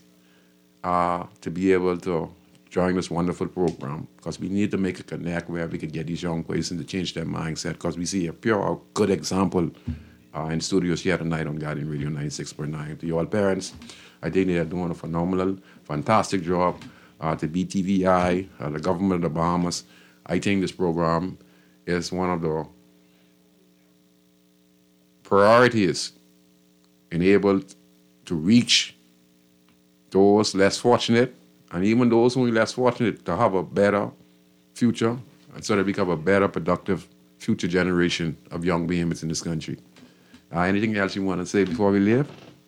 [SPEAKER 3] uh, to be able to join this wonderful program, because we need to make a connect where we could get these young persons to change their mindset, because we see a pure good example uh, in studios here tonight on Guardian Radio ninety-six point nine. To you all parents, I think they are doing a phenomenal, fantastic job. Uh, to B T V I, uh, the government of the Bahamas, I think this program is one of the priorities enabled to reach those less fortunate, and even those who are less fortunate, to have a better future, and so they become a better, productive future generation of young behemoths in this country. Uh, anything else you want to say before we leave?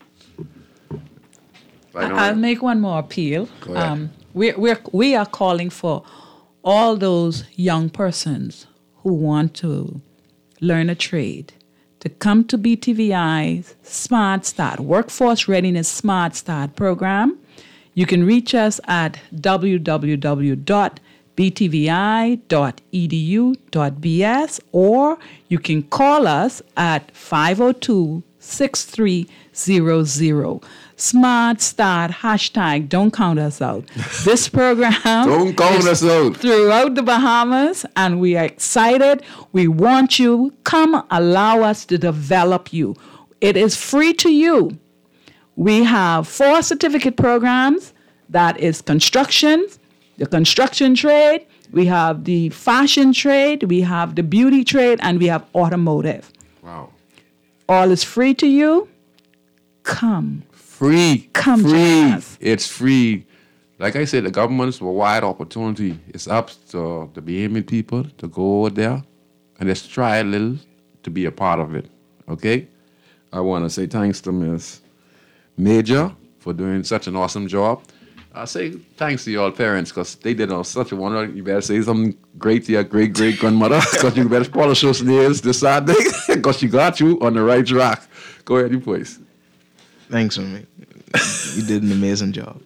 [SPEAKER 3] I know-
[SPEAKER 4] I'll make one more appeal.
[SPEAKER 3] Go ahead.
[SPEAKER 4] Um, we're, we're, we are calling for all those young persons who want to learn a trade to come to B T V I's Smart Start, Workforce Readiness Smart Start program. You can reach us at w w w dot b t v i dot e d u dot b s, or you can call us at five oh two, six three zero zero. Smart Start, hashtag don't count us out. This program
[SPEAKER 3] Don't count
[SPEAKER 4] is
[SPEAKER 3] us out.
[SPEAKER 4] throughout the Bahamas, and we are excited. We want you. Come allow us to develop you. It is free to you. We have four certificate programs. That is construction, the construction trade, we have the fashion trade, we have the beauty trade, and we have automotive.
[SPEAKER 3] Wow.
[SPEAKER 4] All is free to you. Come.
[SPEAKER 3] Free.
[SPEAKER 4] Come
[SPEAKER 3] free.
[SPEAKER 4] join us.
[SPEAKER 3] It's free. Like I said, the government's a wide opportunity. It's up to the Bahamian people to go over there and just try a little to be a part of it. Okay? I want to say thanks to Miss Major for doing such an awesome job. I say thanks to your parents, because they did uh, such a wonder. You better say something great to your great great grandmother, because you better polish those nails this Saturday, because she got you on the right track. Go ahead, you please.
[SPEAKER 6] Thanks, man. You did an amazing job.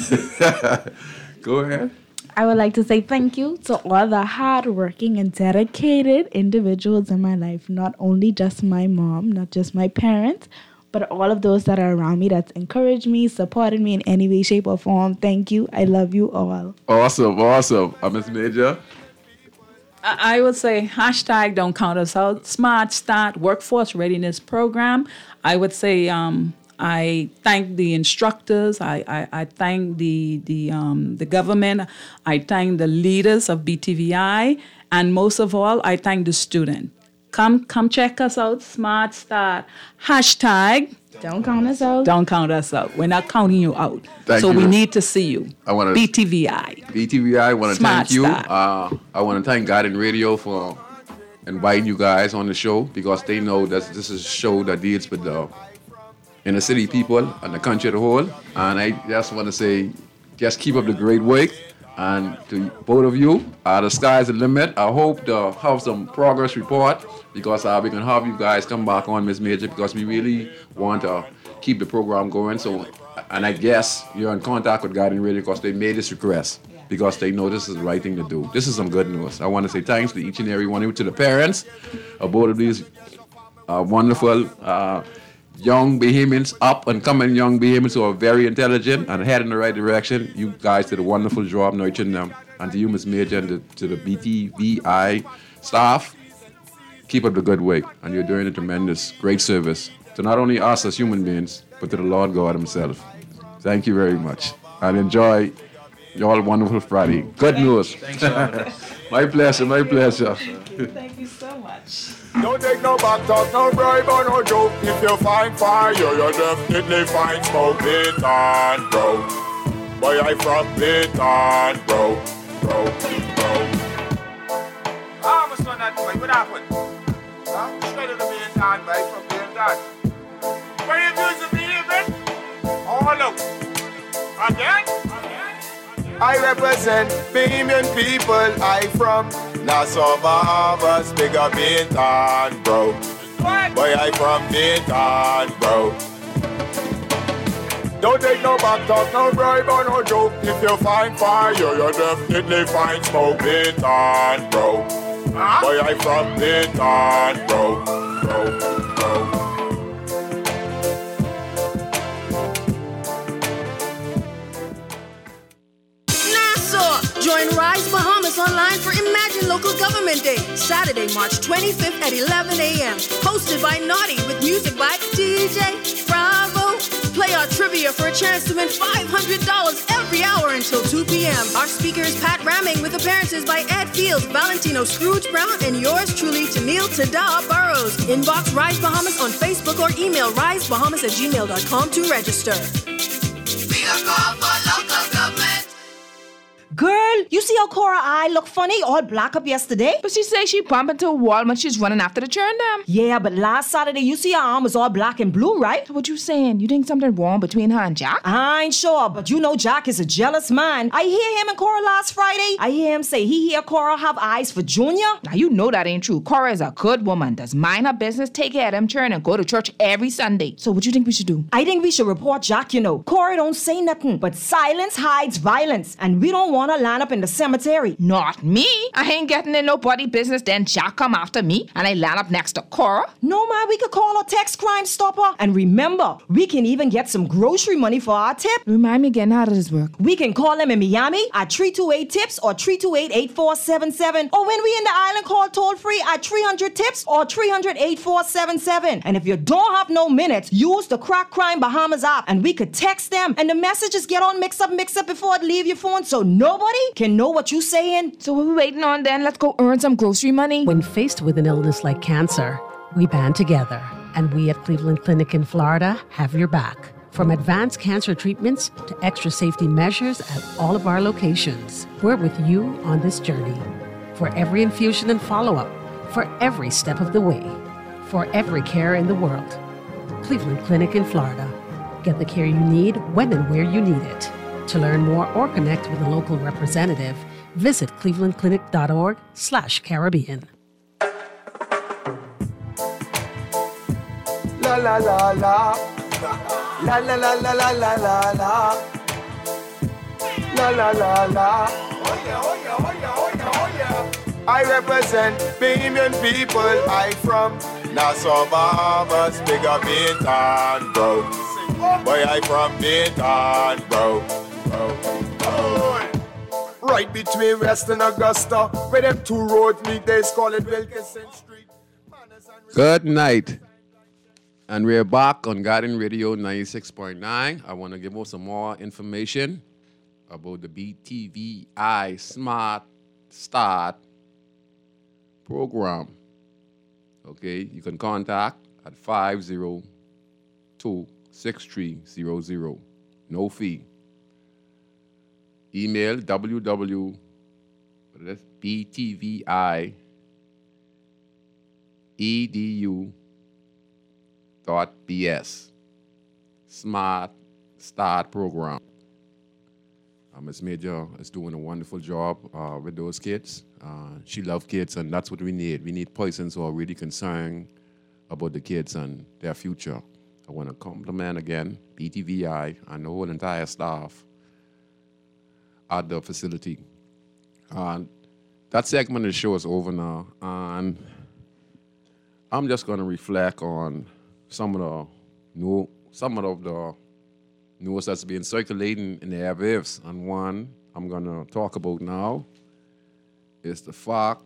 [SPEAKER 3] Go ahead.
[SPEAKER 5] I would like to say thank you to all the hardworking and dedicated individuals in my life, not only just my mom, not just my parents, but all of those that are around me that's encouraged me, supported me in any way, shape, or form. Thank you. I love you all.
[SPEAKER 3] Awesome, awesome. Uh, Miss Major.
[SPEAKER 4] I I would say hashtag don't count us out. Smart Start Workforce Readiness Program. I would say um, I thank the instructors. I, I, I thank the the um, the government. I thank the leaders of B T V I, and most of all, I thank the student. Come come check us out. Smart Start. Hashtag
[SPEAKER 5] Don't count us out.
[SPEAKER 4] don't count us out. We're not counting you out.
[SPEAKER 3] Thank
[SPEAKER 4] so
[SPEAKER 3] you.
[SPEAKER 4] we need to see you.
[SPEAKER 3] I wanna-
[SPEAKER 4] B T V I.
[SPEAKER 3] B T V I, I want to
[SPEAKER 4] Smart
[SPEAKER 3] thank you.
[SPEAKER 4] Start.
[SPEAKER 3] Uh, I want to thank Guardian Radio for inviting you guys on the show, because they know that this is a show that deals with the inner city people and the country as a whole. And I just want to say, just keep up the great work. And to both of you, uh, the sky's the limit. I hope to have some progress report because uh, we can have you guys come back on, Miss Major, because we really want to keep the program going. So, and I guess you're in contact with Guardian Radio because they made this request because they know this is the right thing to do. This is some good news. I want to say thanks to each and every one of you, to the parents of both of these uh, wonderful uh, young Bahamians, up and coming young Bahamians who are very intelligent and head in the right direction. You guys did a wonderful job nurturing them. And to you, Miz Major, and to, to the B T V I staff, keep up the good work. And you're doing a tremendous, great service to not only us as human beings, but to the Lord God himself. Thank you very much. And enjoy your wonderful Friday. Good news.
[SPEAKER 6] Thanks, Sean.
[SPEAKER 3] My pleasure, my pleasure.
[SPEAKER 5] Thank you so much.
[SPEAKER 2] Don't take no back talk, no bribe or no joke. If you find fire, you definitely find smoke. Peyton, bro. Boy, I from Peyton, bro. Bro, bro. Ah, my son, that boy, what happened? Huh? Straight to the Peyton, boy, from Peyton. Where you used to be, man? Oh, look. Again? I represent Bahamian people. I from Nassau, Bahamas, big up Peyton, bro. What? Boy, I from Peyton, bro. Don't take no back talk, no bribe or no joke. If you find fire, you definitely find smoke. Peyton, bro. Huh? Boy, I from Peyton, bro. Bro, bro.
[SPEAKER 7] Join Rise Bahamas online for Imagine Local Government Day, Saturday, March twenty-fifth at eleven a.m. Hosted by Naughty with music by D J Bravo. Play our trivia for a chance to win five hundred dollars every hour until two p.m. Our speaker is Pat Ramming with appearances by Ed Fields, Valentino Scrooge Brown, and yours truly, Tamil Tada Burrows. Inbox Rise Bahamas on Facebook or email risebahamas at gmail dot com to register.
[SPEAKER 8] We are called for local government.
[SPEAKER 9] Girl, you see how Cora eye look funny, all black up yesterday?
[SPEAKER 10] But she say she bumped into a wall when she's running after the churn them.
[SPEAKER 9] Yeah, but last Saturday, you see her arm was all black and blue, right?
[SPEAKER 10] What you saying? You think something wrong between her and Jack?
[SPEAKER 9] I ain't sure, but you know Jack is a jealous man. I hear him and Cora last Friday. I hear him say he hear Cora have eyes for Junior.
[SPEAKER 10] Now, you know that ain't true. Cora is a good woman, does mind her business, take care of them churn, and go to church every Sunday. So what you think we should do?
[SPEAKER 9] I think we should report Jack, you know. Cora don't say nothing, but silence hides violence, and we don't want to line up in the cemetery.
[SPEAKER 10] Not me. I ain't getting in nobody business, then Jack come after me, and I land up next to Cora.
[SPEAKER 9] No, man, we could call a text Crime Stopper. And remember, we can even get some grocery money for our tip.
[SPEAKER 10] Remind me again, how does this work?
[SPEAKER 9] We can call them in Miami at three two eight tips or three two eight, eight four seven seven. Or when we in the island, call toll free at three hundred tips or three hundred, eight four seven seven. And if you don't have no minutes, use the Crack Crime Bahamas app and we could text them. And the messages get all mixed up, mixed up before it leave your phone so nobody can know what you saying.
[SPEAKER 10] So what we waiting on then? Let's go earn some grocery money.
[SPEAKER 11] When faced with an illness like cancer, we band together. And we at Cleveland Clinic in Florida have your back. From advanced cancer treatments to extra safety measures at all of our locations, we're with you on this journey. For every infusion and follow-up, for every step of the way, for every care in the world. Cleveland Clinic in Florida. Get the care you need when and where you need it. To learn more or connect with a local representative, visit clevelandclinic.org slash Caribbean.
[SPEAKER 2] La la la la. La la la la la la la la. La la la la. Oh yeah, oh yeah, oh yeah, oh yeah, oh yeah. I represent Bahamian people. I from Nassau, Bahamas, big up Peyton, bro. Boy, I from Peyton, bro. bro. Oh. Right between West and Augusta, where them two roads meet, they call it Wilkinson Street.
[SPEAKER 3] Good night. And we're back on Guardian Radio ninety-six point nine. I want to give you some more information about the B T V I Smart Start program. Okay, you can contact at five zero two, six three zero zero. No fee. Email www. That's B T V I E D U dot B S. Smart Start program. Uh, Miss Major is doing a wonderful job uh, with those kids. Uh, she loves kids, and that's what we need. We need persons who are really concerned about the kids and their future. I want to compliment again B T V I and the whole entire staff at the facility. Uh, that segment of the show is over now, and I'm just going to reflect on some of the new, some of the news that's been circulating in the airwaves. And one I'm going to talk about now is the fact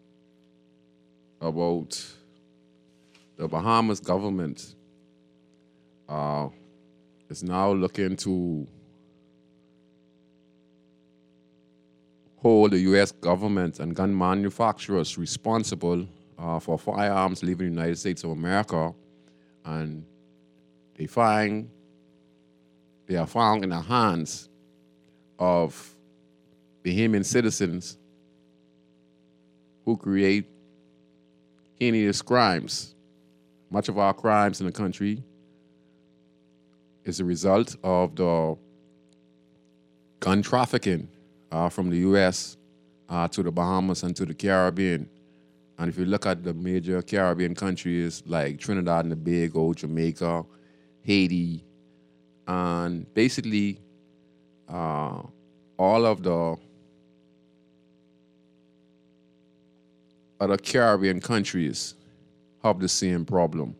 [SPEAKER 3] about the Bahamas government uh, is now looking to hold the U S government and gun manufacturers responsible uh, for firearms leaving the United States of America, and they find they are found in the hands of Bahamian citizens who create heinous crimes. Much of our crimes in the country is a result of the gun trafficking uh, from the U S uh, to the Bahamas and to the Caribbean. And if you look at the major Caribbean countries like Trinidad and Tobago, Jamaica, Haiti, and basically uh, all of the other Caribbean countries have the same problem.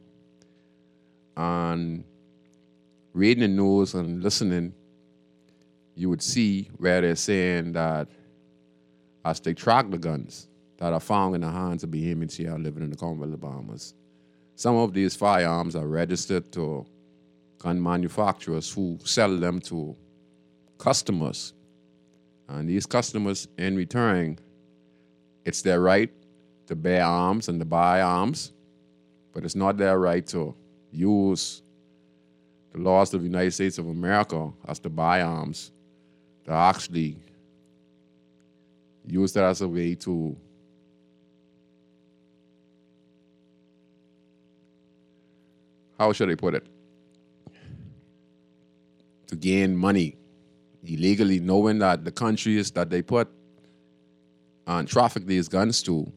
[SPEAKER 3] And reading the news and listening, you would see where they're saying that as they track the guns that are found in the hands of Bahamians here living in the Commonwealth of the Bahamas, some of these firearms are registered to gun manufacturers who sell them to customers. And these customers, in return, it's their right to bear arms and to buy arms, but it's not their right to use the laws of the United States of America as to buy arms, to actually use that as a way to how should I put it? To gain money illegally, knowing that the countries that they put and traffic these guns to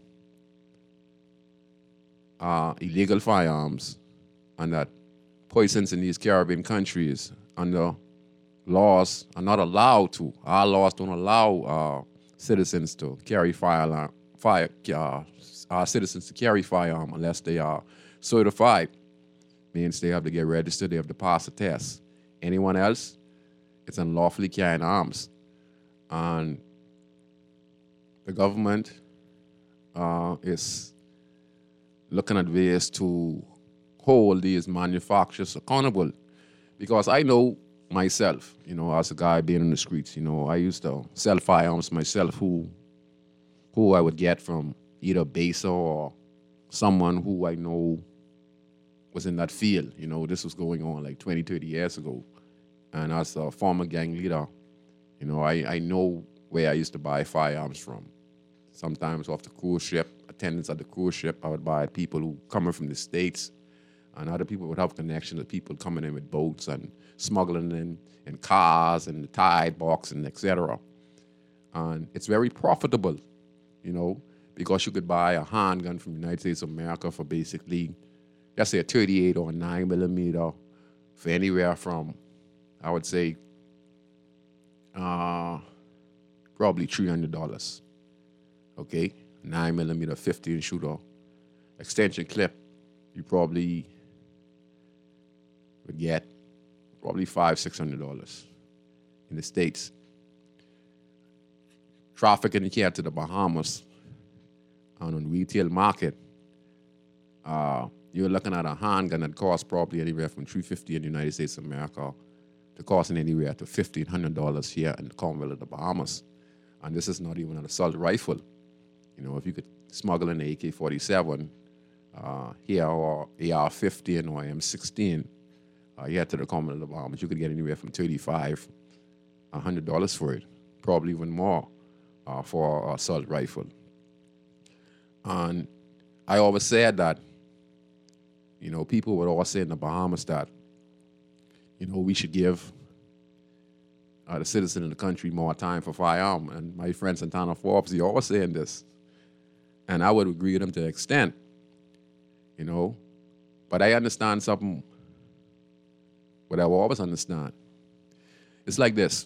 [SPEAKER 3] are illegal firearms, and that persons in these Caribbean countries under laws are not allowed to. Our laws don't allow uh, citizens to carry fire, fire uh, our citizens to carry firearm unless they are certified. Means they have to get registered, they have to pass a test. Anyone else, it's unlawfully carrying arms. And the government uh, is looking at ways to hold these manufacturers accountable. Because I know myself, you know, as a guy being in the streets, you know, I used to sell firearms myself who, who I would get from either baser or someone who I know was in that field. You know, this was going on like twenty, thirty years ago. And as a former gang leader, you know, I, I know where I used to buy firearms from. Sometimes off the cruise ship, attendants at the cruise ship, I would buy people who coming from the States, and other people would have connections with people coming in with boats and smuggling in, in cars and the Tide box and et cetera. And it's very profitable, you know, because you could buy a handgun from the United States of America for basically, let's say a thirty-eight or a nine millimeter for anywhere from, I would say, uh, probably three hundred dollars. Okay, nine millimeter fifteen shooter, extension clip, you probably would get probably five, six hundred dollars in the States. Trafficking here to the Bahamas and on retail market, uh, you're looking at a handgun that costs probably anywhere from three hundred fifty dollars in the United States of America to costing anywhere to fifteen hundred dollars here in the Commonwealth of the Bahamas. And this is not even an assault rifle. You know, if you could smuggle in an A K forty-seven uh, here, or A R fifteen or M sixteen uh, here to the Commonwealth of the Bahamas, you could get anywhere from thirty-five dollars, one hundred dollars for it, probably even more uh, for an assault rifle. And I always said that, you know, people would always say in the Bahamas that, you know, we should give uh, the citizen in the country more time for firearm. And my friend Santana Forbes, he always saying this. And I would agree with him to an extent, you know. But I understand something, what I will always understand. It's like this.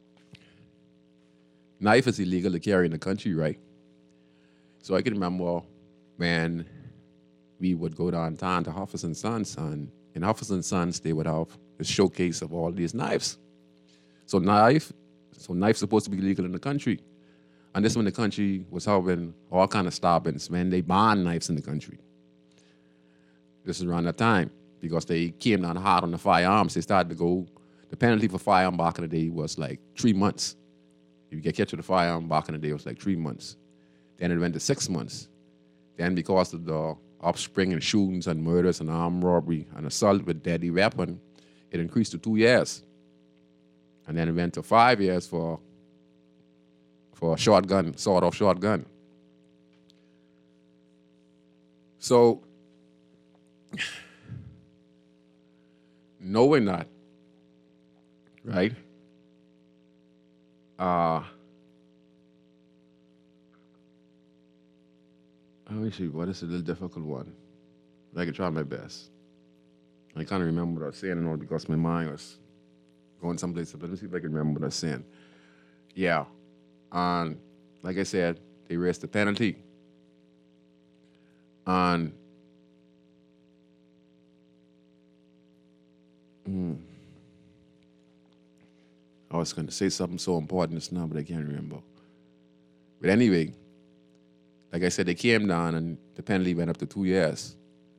[SPEAKER 3] Knife is illegal to carry in the country, right? So I can remember when we would go downtown to Huffers and Sons, and in Huffers and Sons, they would have a showcase of all these knives. So knife, so knife's supposed to be legal in the country. And this when the country was having all kind of stoppings, when they banned knives in the country. This is around that time, because they came down hard on the firearms. They started to go, the penalty for firearm back in the day was like three months. If you get catch with a firearm back in the day, it was like three months. Then it went to six months. Then because of the upspring and shootings and murders and armed robbery and assault with deadly weapon, it increased to two years. And then it went to five years for, for a shotgun, sawed-off shotgun. So, knowing that, right? Uh, let me see, what is a little difficult one? I can try my best. I can't remember what I was saying and all because my mind was going someplace, but let me see if I can remember what I was saying. Yeah, and like I said, they raised the penalty. And mm, I was going to say something so important just now, but I can't remember. But anyway, like I said, they came down and the penalty went up to two years.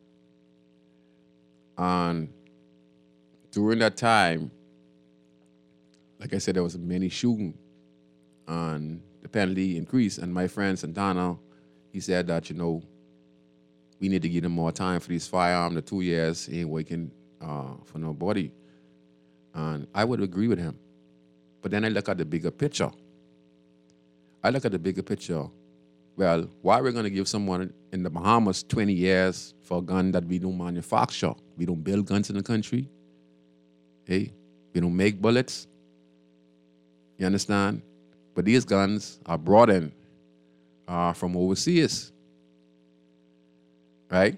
[SPEAKER 3] And during that time, like I said, there was many shooting and the penalty increased. And my friend Santana, he said that, you know, we need to give them more time for these firearms. The two years ain't working uh, for nobody. And I would agree with him. But then I look at the bigger picture. I look at the bigger picture. Well, why are we going to give someone in the Bahamas twenty years for a gun that we don't manufacture? We don't build guns in the country. Hey, we don't make bullets. You understand? But these guns are brought in uh, from overseas. Right?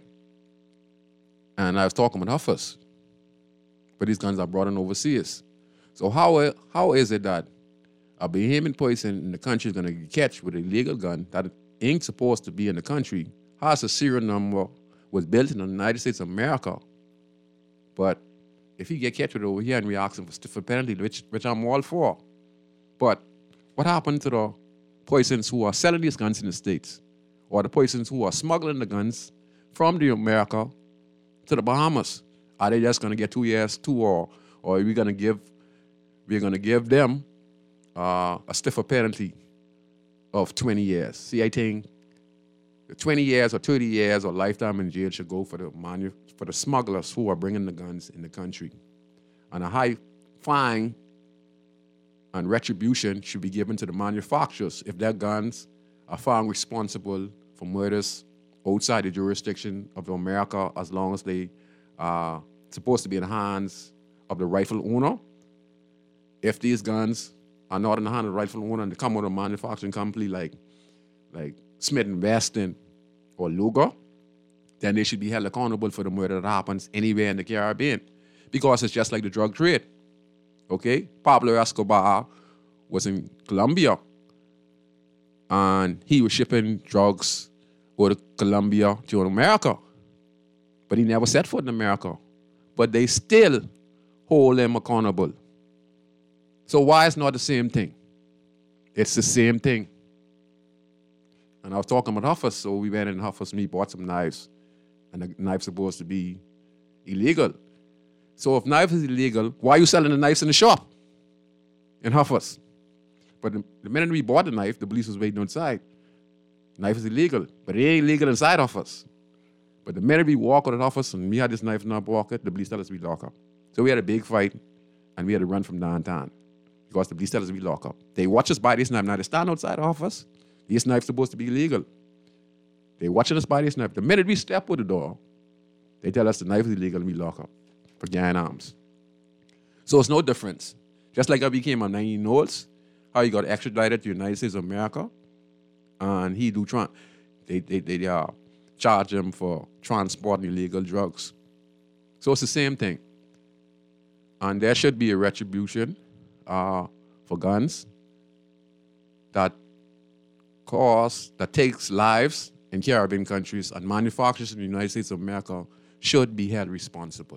[SPEAKER 3] And I was talking with Huffers. But these guns are brought in overseas. So how how is it that a Bahamian person in the country is going to catch with a illegal gun that ain't supposed to be in the country, has a serial number, was built in the United States of America, but if he get catch with it over here and we ask him for stiffer penalty, which which I'm all for, but what happened to the persons who are selling these guns in the States, or the persons who are smuggling the guns from the America to the Bahamas? Are they just going to get two years too, or or are we going to give we're going to give them uh, a stiffer penalty of twenty years? See, I think the twenty years or thirty years or lifetime in jail should go for the manu- for the smugglers who are bringing the guns in the country, and a high fine and retribution should be given to the manufacturers if their guns are found responsible for murders outside the jurisdiction of America, as long as they are supposed to be in the hands of the rightful owner. If these guns are not in the hand of the rightful owner and they come out of a manufacturing company like, like Smith and Wesson or Luger, then they should be held accountable for the murder that happens anywhere in the Caribbean, because it's just like the drug trade. Okay? Pablo Escobar was in Colombia, and he was shipping drugs out of Colombia to America, but he never set foot in America. But they still hold him accountable. So why is not the same thing? It's the same thing. And I was talking about Huffers, so we went in Huffers and we bought some knives, and the knife's supposed to be illegal. So if knife is illegal, why are you selling the knives in the shop in Huffers? But the, the minute we bought the knife, the police was waiting outside. Knife is illegal, but it ain't illegal inside Huffers. But the minute we walk out of Huffers and we had this knife in our pocket, the police tell us we lock up. So we had a big fight, and we had to run from downtown because the police tell us we lock up. They watch us buy this knife. Now they stand outside the office. This knife's supposed to be illegal. They watching us buy this knife. The minute we step out the door, they tell us the knife is illegal and we lock up for carrying arms. So it's no difference. Just like I became a nineteen-year-old, how he got extradited to the United States of America, and he do tran- they they they uh, charge him for transporting illegal drugs. So it's the same thing. And there should be a retribution uh, for guns that cause, that takes lives in Caribbean countries, and manufacturers in the United States of America should be held responsible.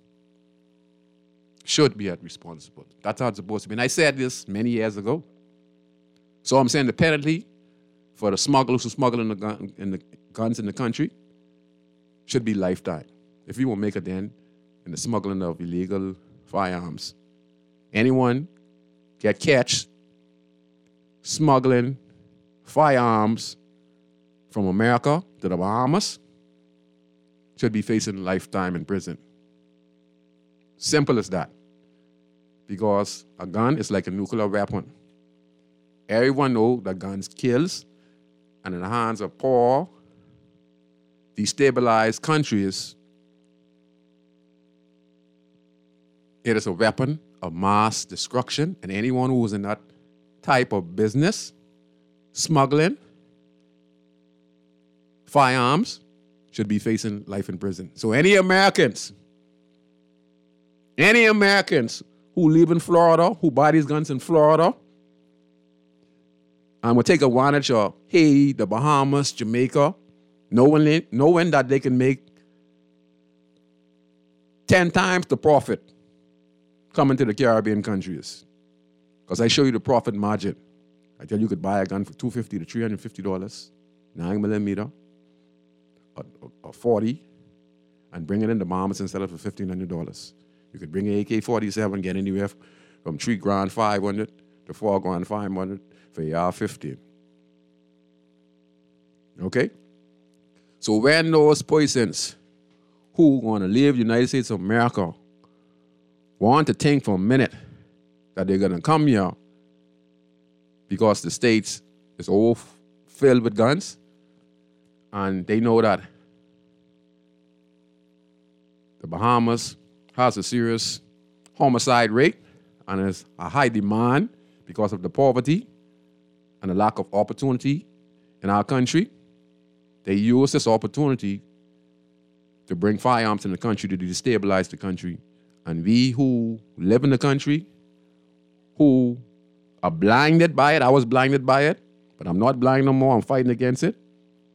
[SPEAKER 3] Should be held responsible. That's how it's supposed to be. And I said this many years ago. So I'm saying the penalty for the smugglers who smuggle in the, gun, in the guns in the country should be lifetime. If we will make a dent in the smuggling of illegal firearms, anyone get catch smuggling firearms from America to the Bahamas should be facing lifetime in prison. Simple as that. Because a gun is like a nuclear weapon. Everyone knows that guns kills, and in the hands of poor, destabilized countries, it is a weapon of mass destruction, and anyone who is in that type of business, smuggling firearms, should be facing life in prison. So any Americans, any Americans who live in Florida, who buy these guns in Florida, and will take advantage of Haiti, the Bahamas, Jamaica, knowing, knowing that they can make ten times the profit coming to the Caribbean countries. Because I show you the profit margin. I tell you, you could buy a gun for two hundred fifty dollars to three hundred fifty dollars, nine millimeter, or, or forty, and bring it in the Bahamas and sell it for fifteen hundred dollars. You could bring an A K forty-seven, get anywhere from three grand five hundred to four grand five hundred for a R fifteen. Okay? So when those persons who want to leave the United States of America want to think for a minute that they're going to come here because the States is all filled with guns, and they know that the Bahamas has a serious homicide rate and there's a high demand because of the poverty and the lack of opportunity in our country, they use this opportunity to bring firearms in the country to destabilize the country. And we who live in the country, who are blinded by it, I was blinded by it, but I'm not blind no more, I'm fighting against it,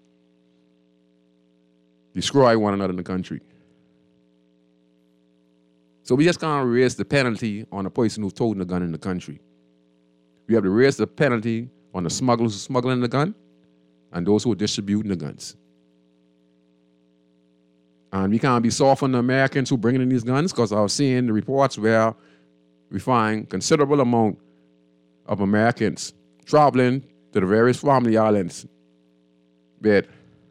[SPEAKER 3] destroy one another in the country. So we just can't raise the penalty on a person who's holding a gun in the country. We have to raise the penalty on the smugglers who are smuggling the gun and those who are distributing the guns. And we can't be soft on the Americans who bring in these guns, because I was seeing the reports where we find considerable amount of Americans traveling to the various family islands with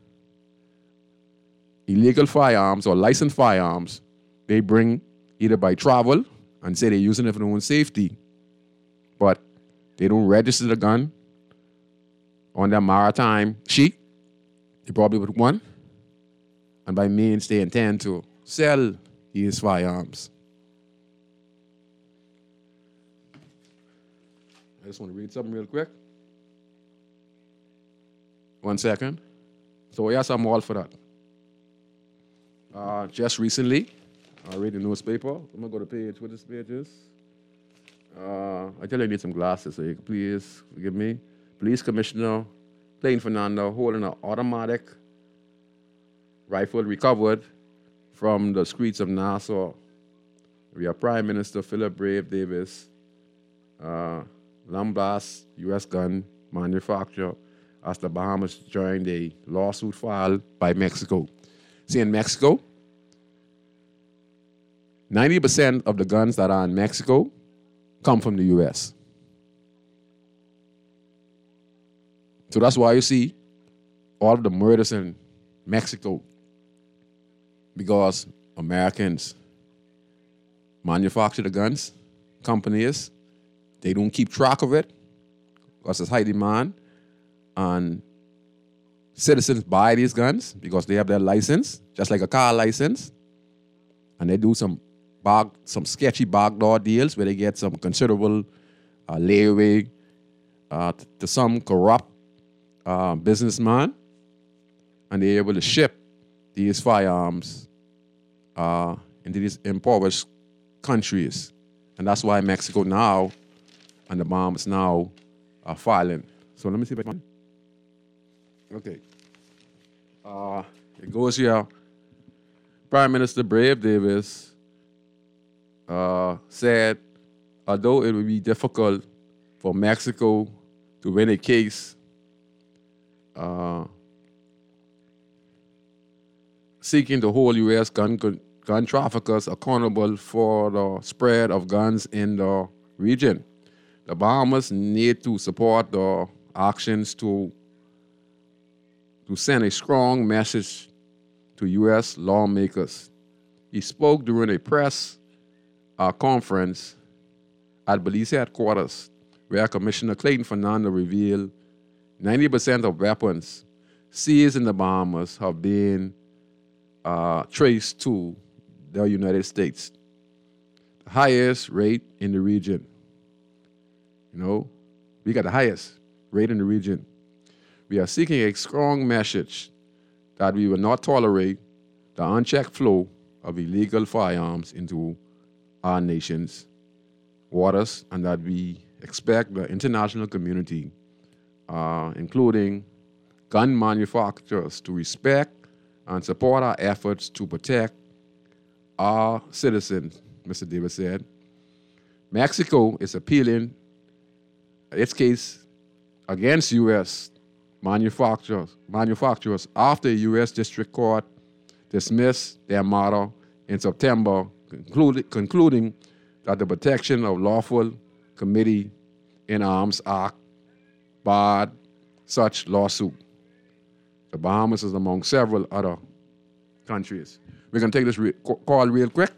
[SPEAKER 3] illegal firearms or licensed firearms. They bring either by travel and say they're using it for their own safety, but they don't register the gun on their maritime sheet. They probably with one, and by means they intend to sell these firearms. I just want to read something real quick. One second. So yes, I'm all for that. Uh, just recently, I read the newspaper. I'm gonna go to page, what this page is. Uh, I tell you I need some glasses, so you can please forgive me. Police Commissioner Plain Fernando holding an automatic rifle recovered from the streets of Nassau. We have Prime Minister Philip Brave Davis, uh, Lambas, U S gun manufacturer, as the Bahamas joined a lawsuit filed by Mexico. See, in Mexico, ninety percent of the guns that are in Mexico come from the U S. So that's why you see all of the murders in Mexico, because Americans manufacture the guns, companies, they don't keep track of it because it's high demand, and citizens buy these guns because they have their license, just like a car license, and they do some bag, some sketchy backdoor deals where they get some considerable uh, layaway uh, t- to some corrupt uh, businessman, and they're able to ship these firearms uh, into these impoverished countries. And that's why Mexico now and the Bahamas now are filing. So let me see if I can. Okay. Uh, it goes here. Prime Minister Brave Davis uh, said, although it would be difficult for Mexico to win a case, uh, seeking to hold U S gun, gun traffickers accountable for the spread of guns in the region. The Bahamas need to support the actions to, to send a strong message to U S lawmakers. He spoke during a press uh, conference at Belize headquarters, where Commissioner Clayton Fernando revealed ninety percent of weapons seized in the Bahamas have been uh, traced to the United States, the highest rate in the region. You know, we got the highest rate in the region. We are seeking a strong message that we will not tolerate the unchecked flow of illegal firearms into our nation's waters, and that we expect the international community, uh, including gun manufacturers, to respect and support our efforts to protect our citizens, Mister Davis said. Mexico is appealing its case against U S manufacturers, manufacturers after a U S District Court dismissed their matter in September, concluded, concluding that the Protection of Lawful Committee in Arms Act barred such lawsuit. The Bahamas is among several other countries. We're going to take this re- call real quick.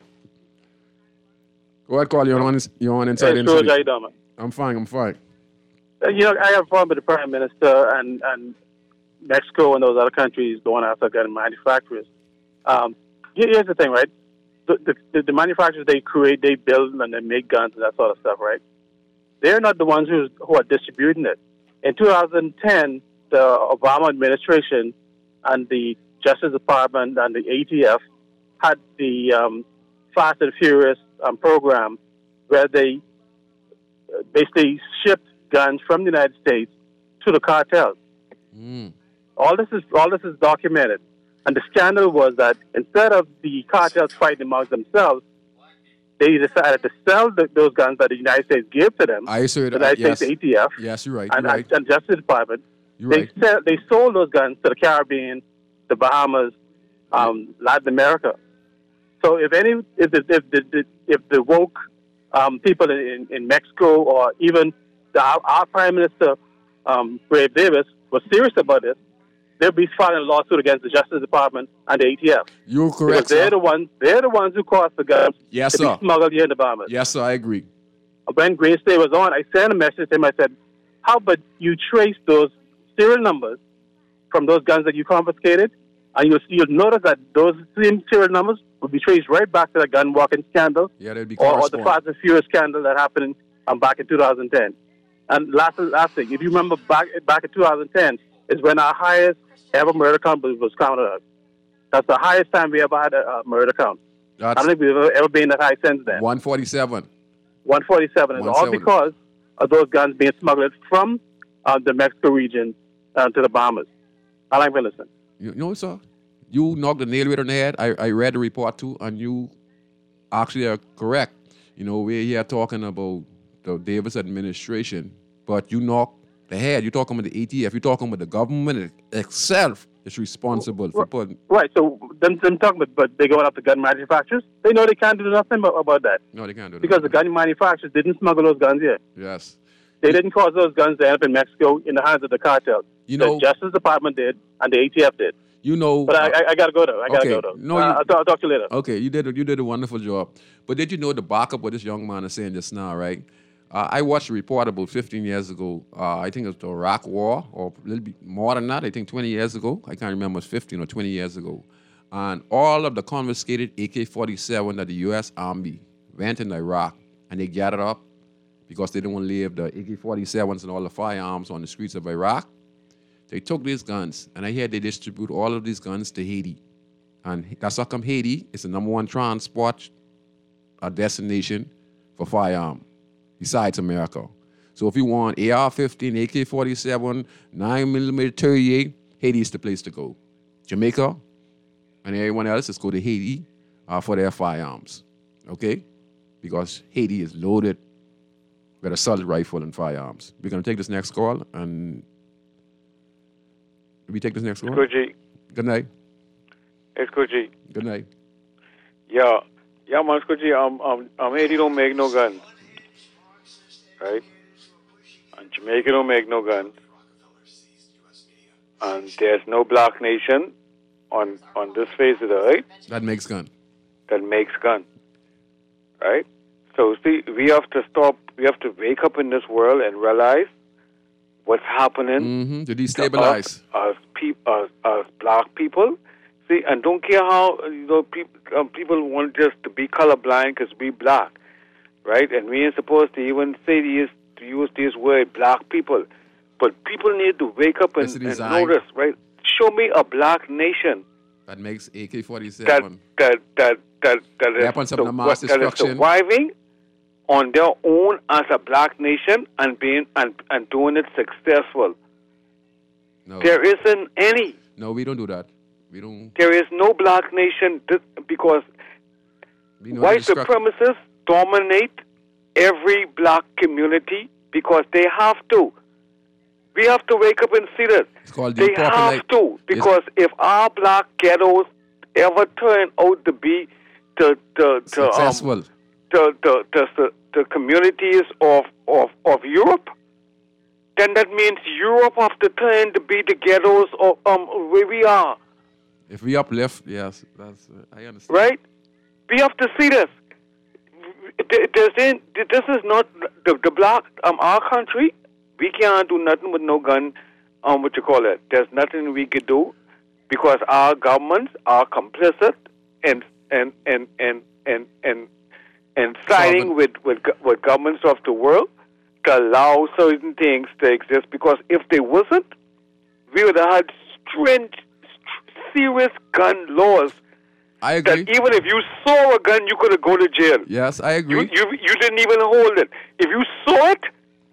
[SPEAKER 3] Go ahead, call. You're on, you're on Inside
[SPEAKER 12] Hey,
[SPEAKER 3] the
[SPEAKER 12] George,
[SPEAKER 3] City.
[SPEAKER 12] how you doing, man?
[SPEAKER 3] I'm fine, I'm fine.
[SPEAKER 12] Uh, You know, I have a problem with the Prime Minister and, and Mexico and those other countries going after gun manufacturers. Um, here- here's the thing, right? The, the, the manufacturers, they create, they build, and they make guns and that sort of stuff, right? They're not the ones who, who are distributing it. In two thousand ten, the Obama administration and the Justice Department and the A T F had the um, Fast and Furious um, program where they basically shipped guns from the United States to the cartels.
[SPEAKER 3] Mm.
[SPEAKER 12] All this is all this is documented, and the scandal was that instead of the cartels fighting amongst themselves, they decided to sell the, those guns that the United States gave to them.
[SPEAKER 3] I saw it,
[SPEAKER 12] the United
[SPEAKER 3] yes.
[SPEAKER 12] States A T F.
[SPEAKER 3] Yes, you're right.
[SPEAKER 12] And,
[SPEAKER 3] You're right.
[SPEAKER 12] and Justice Department.
[SPEAKER 3] You're
[SPEAKER 12] they
[SPEAKER 3] right.
[SPEAKER 12] sell, they sold those guns to the Caribbean, the Bahamas, um, Latin America. So if any, if the if the, if the woke um, people in, in Mexico or even the, our, our Prime Minister um, Brave Davis was serious about this, they'll be filing a lawsuit against the Justice Department and the A T F.
[SPEAKER 3] You're correct,
[SPEAKER 12] Because they're
[SPEAKER 3] sir.
[SPEAKER 12] the ones they're the ones who caused the guns
[SPEAKER 3] Yes,
[SPEAKER 12] to
[SPEAKER 3] sir.
[SPEAKER 12] be smuggled here in the Bahamas.
[SPEAKER 3] Yes, sir, I agree.
[SPEAKER 12] When Green State was on, I sent a message to him. I said, how about you trace those serial numbers from those guns that you confiscated, and you'll, you'll notice that those same serial numbers will be traced right back to the gun walking scandal
[SPEAKER 3] Yeah, they'd be
[SPEAKER 12] or, or the
[SPEAKER 3] corresponding.
[SPEAKER 12] Fast and Furious scandal that happened um, back in two thousand ten. And last, last thing, if you remember back back in two thousand ten is when our highest ever murder count was, was counted out. That's the highest time we ever had a, a murder count. I don't think we've ever, ever been that high since then.
[SPEAKER 3] one forty-seven.
[SPEAKER 12] one forty-seven is all
[SPEAKER 3] one seventy.
[SPEAKER 12] because of those guns being smuggled from uh, the Mexico region uh, to the Bahamas. I like to listen.
[SPEAKER 3] You, you know, sir, you knocked the nail right on the head. I, I read the report too, and you actually are correct. You know, we're here talking about the Davis administration, but you knocked the head. You're talking about the A T F. You're talking about the government itself is responsible for putting.
[SPEAKER 12] Right, so them, them talking about but they going after gun manufacturers. They know they can't do nothing about, about that
[SPEAKER 3] No, they can't do that.
[SPEAKER 12] because the gun manufacturers didn't smuggle those guns here.
[SPEAKER 3] Yes.
[SPEAKER 12] They didn't cause those guns to end up in Mexico in the hands of the cartels.
[SPEAKER 3] You know-
[SPEAKER 12] the Justice Department did and the A T F did.
[SPEAKER 3] You know.
[SPEAKER 12] But I, I, I got to go though. I got to
[SPEAKER 3] okay.
[SPEAKER 12] go though.
[SPEAKER 3] No,
[SPEAKER 12] uh,
[SPEAKER 3] you-
[SPEAKER 12] I'll, talk, I'll talk to you later.
[SPEAKER 3] Okay, you did a, you did a wonderful job. But did you know the backup what this young man is saying just now, right? Uh, I watched a report about fifteen years ago. Uh, I think it was the Iraq War, or a little bit more than that. I think twenty years ago. I can't remember. It was fifteen or twenty years ago. And all of the confiscated A K forty-seven that the U S Army went in Iraq and they gathered up because they didn't want to leave the A K forty-sevens and all the firearms on the streets of Iraq. They took these guns, and I hear they distribute all of these guns to Haiti. And that's how come Haiti is the number one transport uh, destination for firearm besides America. So if you want A R fifteen, A K forty-seven, nine millimeter thirty-eight, Haiti is the place to go. Jamaica and everyone else is go to Haiti uh, for their firearms, okay? Because Haiti is loaded with assault rifle and firearms. We're going to take this next call, and we take this next call?
[SPEAKER 13] Good G.
[SPEAKER 3] Good night.
[SPEAKER 13] It's Good G.
[SPEAKER 3] Good night.
[SPEAKER 13] Yeah. Yeah, man, Good G. Um, um, um, Haiti don't make no guns. Right? And Jamaica don't make no guns. And there's no black nation on on this face of the earth
[SPEAKER 3] that makes gun.
[SPEAKER 13] That makes gun. Right? So see, we have to stop. We have to wake up in this world and realize what's happening.
[SPEAKER 3] Mm-hmm. To destabilize
[SPEAKER 13] to us, us, peop, us, us black people. See, and don't care how you know people um, people want just to be colorblind because we black, right? And we ain't supposed to even say these to use this word, black people. But people need to wake up and, and notice, right? Show me a black nation
[SPEAKER 3] that makes A K forty-seven.
[SPEAKER 13] That that that that, that,
[SPEAKER 3] weapons
[SPEAKER 13] is,
[SPEAKER 3] of the mass
[SPEAKER 13] that is
[SPEAKER 3] destruction.
[SPEAKER 13] surviving on their own as a black nation and being and, and doing it successful.
[SPEAKER 3] No.
[SPEAKER 13] There isn't any.
[SPEAKER 3] No, we don't do that. We don't.
[SPEAKER 13] There is no black nation th- because white supremacists dominate every black community because they have to. We have to wake up and see that.
[SPEAKER 3] It's called
[SPEAKER 13] they have to because
[SPEAKER 3] it's
[SPEAKER 13] if our black ghettos ever turn out to be the the, the
[SPEAKER 3] successful,
[SPEAKER 13] um, the, the, the, the, the communities of, of, of Europe, then that means Europe have to turn to be the ghettos of um where we are.
[SPEAKER 3] If we uplift, yes, that's uh, I understand.
[SPEAKER 13] Right? We have to see this. This is not the, the black um our country. We can't do nothing with no gun. Um, what you call it? There's nothing we can do because our governments are complicit and and and and and and and siding with, with with governments of the world to allow certain things to exist. Because if they wasn't, we would have had stringent, serious gun laws.
[SPEAKER 3] I agree.
[SPEAKER 13] That even if you saw a gun, you could have go to jail.
[SPEAKER 3] Yes, I agree.
[SPEAKER 13] You, you you didn't even hold it. If you saw it,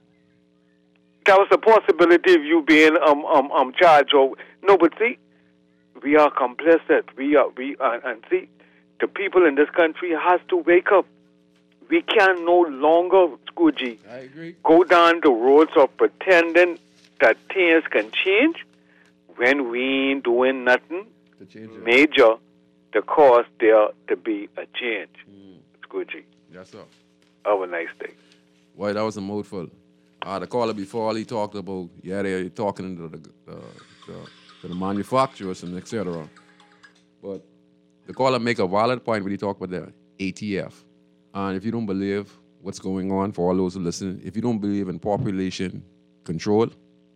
[SPEAKER 13] that was a possibility of you being um um um charged or no. But see, we are complicit. We are we are, and see, the people in this country has to wake up. We can no longer, Scoogie,
[SPEAKER 3] I agree,
[SPEAKER 13] go down the roads of pretending that things can change when we ain't doing nothing major to cause there to be a change. Mm. Scoogie.
[SPEAKER 3] Yes, sir.
[SPEAKER 13] Have a nice day.
[SPEAKER 3] Boy, that was a mouthful. Uh, the caller before, he talked about, yeah, they're talking to the, uh, the, to the manufacturers and et cetera. But the caller make a valid point when he talk about the A T F. And if you don't believe what's going on, for all those who listen, if you don't believe in population control,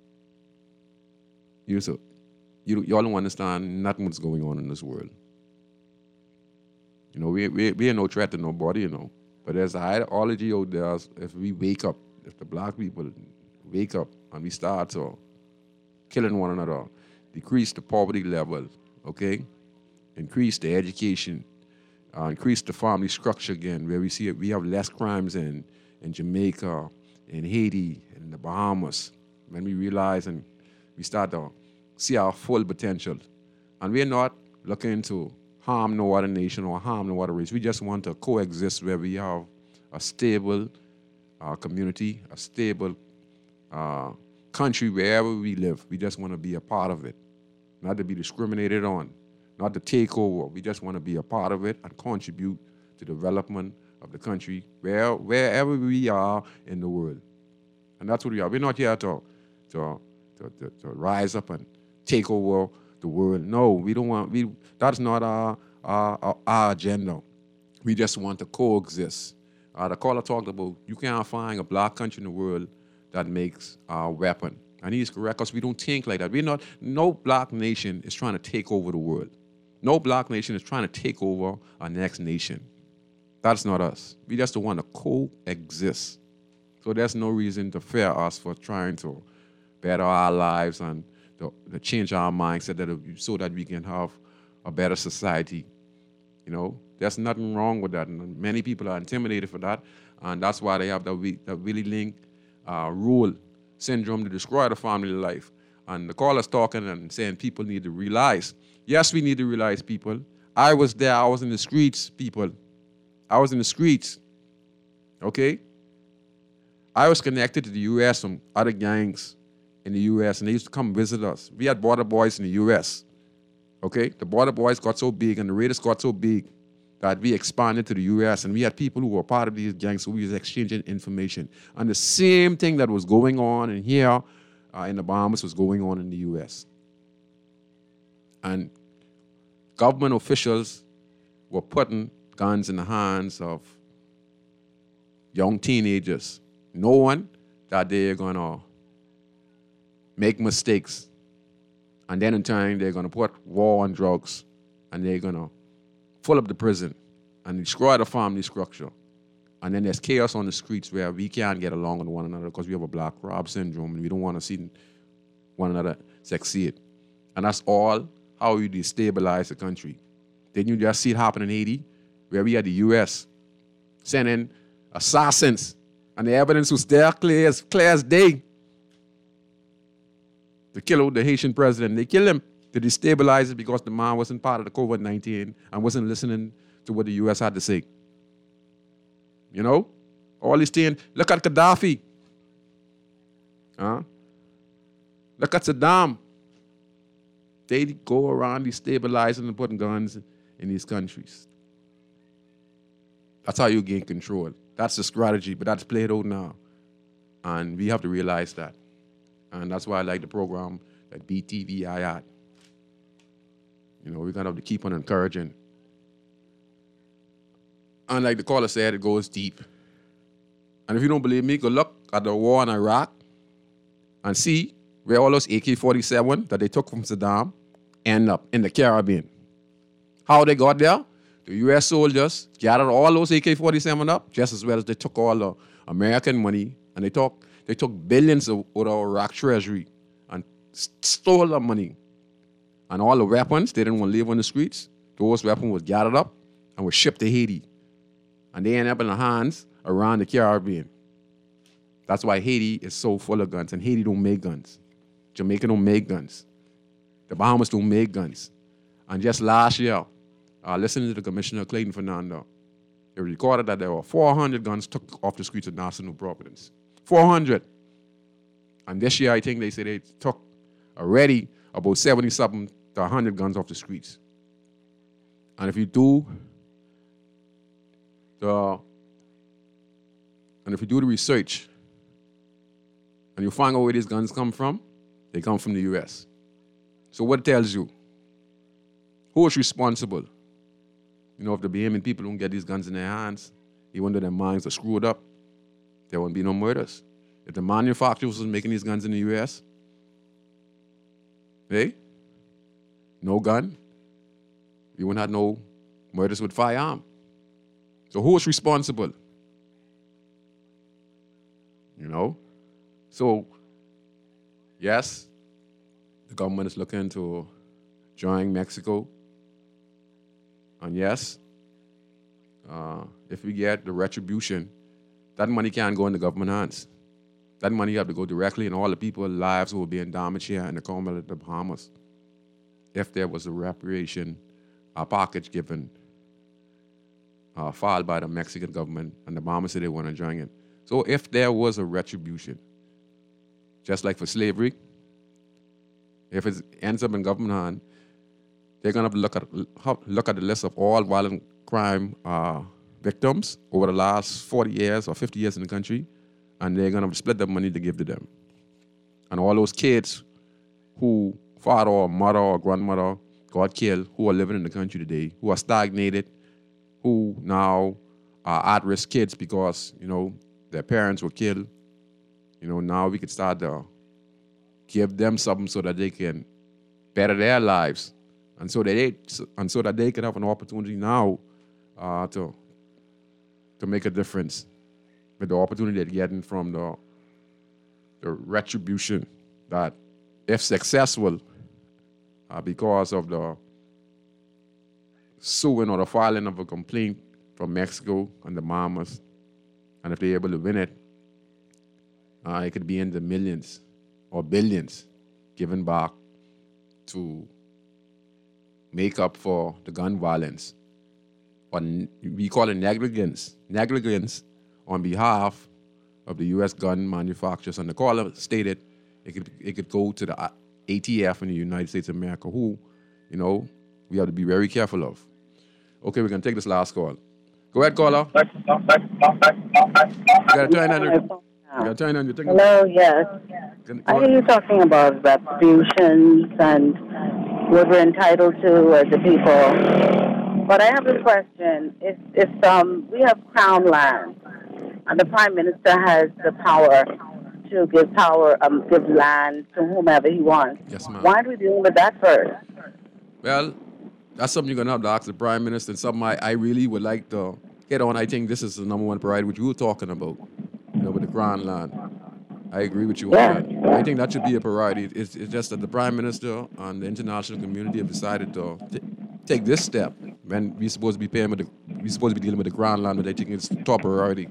[SPEAKER 3] you so you y'all don't understand nothing what's going on in this world. You know, we we we ain't no threat to nobody, you know. But there's a ideology out there. If we wake up, if the black people wake up and we start to killing one another, decrease the poverty level, okay, increase the education. Uh, increase the family structure again, where we see it, we have less crimes in, in Jamaica, in Haiti, in the Bahamas. When we realize and we start to see our full potential. And we're not looking to harm no other nation or harm no other race. We just want to coexist where we have a stable uh, community, a stable uh, country wherever we live. We just want to be a part of it, not to be discriminated on. Not to take over. We just want to be a part of it and contribute to the development of the country where, wherever we are in the world. And that's what we are. We're not here to, to, to, to, to rise up and take over the world. No, we don't want, we, that's not our, our, our, our agenda. We just want to coexist. Uh, the caller talked about you can't find a black country in the world that makes a weapon. And he's correct because we don't think like that. We're not, no black nation is trying to take over the world. No black nation is trying to take over our next nation. That's not us. We just want to coexist. So there's no reason to fear us for trying to better our lives and to, to change our mindset that so that we can have a better society. You know, there's nothing wrong with that. And many people are intimidated for that, and that's why they have the, the Willie Link uh, rule syndrome to destroy the family life. And the caller's talking and saying people need to realize. Yes, we need to realize, people. I was there. I was in the streets, people. I was in the streets. Okay? I was connected to the U S from other gangs in the U S, and they used to come visit us. We had border boys in the U S. Okay? The border boys got so big, and the raiders got so big that we expanded to the U S, and we had people who were part of these gangs, so we was exchanging information. And the same thing that was going on in here uh, in the Bahamas was going on in the U S. And government officials were putting guns in the hands of young teenagers, knowing that they're going to make mistakes. And then in time, they're going to put war on drugs, and they're going to fill up the prison and destroy the family structure. And then there's chaos on the streets where we can't get along with one another because we have a black Rob syndrome, and we don't want to see one another succeed. And that's all how you destabilize the country. Then you just see it happen in Haiti, where we had the U S sending assassins, and the evidence was there clear as, clear as day to kill out the Haitian president. They killed him to destabilize it because the man wasn't part of the COVID nineteen and wasn't listening to what the U S had to say. You know? All these things. Look at Gaddafi. Huh? Look at Saddam. They go around destabilizing and putting guns in these countries. That's how you gain control. That's the strategy, but that's played out now. And we have to realize that. And that's why I like the program that B T V I had. You know, we're going to have to keep on encouraging. And like the caller said, it goes deep. And if you don't believe me, go look at the war in Iraq and see where all those A K forty-seven that they took from Saddam end up in the Caribbean. How they got there? The U S soldiers gathered all those A K forty-seven up, just as well as they took all the American money, and they took they took billions of, out of our Iraq treasury and stole the money. And all the weapons, they didn't want to live on the streets. Those weapons was gathered up and were shipped to Haiti. And they ended up in the hands around the Caribbean. That's why Haiti is so full of guns, and Haiti don't make guns. Jamaica don't make guns. The Bahamas don't make guns. And just last year, uh, listening to the Commissioner Clayton Fernando, they recorded that there were four hundred guns took off the streets of Nassau, New Providence. four hundred. And this year, I think they said they took already about seventy-something to one hundred guns off the streets. And if you do the, and if you do the research, and you find out where these guns come from, they come from the U S. So what it tells you? Who is responsible? You know, if the Bahamian people don't get these guns in their hands, even though their minds are screwed up, there won't be no murders. If the manufacturers was making these guns in the U S, hey, no gun, you wouldn't have no murders with firearm. So who is responsible? You know? So, yes, the government is looking to join Mexico. And yes, uh, if we get the retribution, that money can't go in the government hands. That money have to go directly in all the people's lives who are being damaged here in the Commonwealth of the Bahamas. If there was a reparation a package given, uh, filed by the Mexican government, and the Bahamas said they want to join it. So if there was a retribution, just like for slavery, if it ends up in government hand, they're going to look at look at the list of all violent crime uh, victims over the last forty years or fifty years in the country, and they're going to split the money to give to them. And all those kids who father or mother or grandmother got killed, who are living in the country today, who are stagnated, who now are at-risk kids because, you know, their parents were killed. You know, now we could start to give them something so that they can better their lives and so that they and so that they can have an opportunity now uh, to to make a difference with the opportunity they're getting from the the retribution that, if successful, uh, because of the suing or the filing of a complaint from Mexico and the Bahamas, and if they're able to win it, uh, it could be in the millions or billions given back to make up for the gun violence, or n- we call it negligence, negligence on behalf of the U S gun manufacturers. And the caller stated it could it could go to the A T F in the United States of America, who, you know, we have to be very careful of. Okay, we're gonna take this last call. Go ahead, caller. You gotta turn on your, you gotta turn on your thing.
[SPEAKER 14] Hello, yes. I hear you talking about retributions and what we're entitled to as a people. But I have a question. If, if um, we have crown land and the Prime Minister has the power to give power, um, give land to whomever he wants,
[SPEAKER 3] yes, ma'am.
[SPEAKER 14] Why are we dealing with that first?
[SPEAKER 3] Well, that's something you're going to have to ask the Prime Minister, and something I, I really would like to get on. I think this is the number one priority, which you were talking about, you know, with the Crown land. I agree with you
[SPEAKER 14] yeah.
[SPEAKER 3] on that. I think that should be a priority. It's, it's just that the Prime Minister and the international community have decided to t- take this step when we're supposed to be paying with the, we're supposed to be dealing with the Crown land, but I think it's top priority.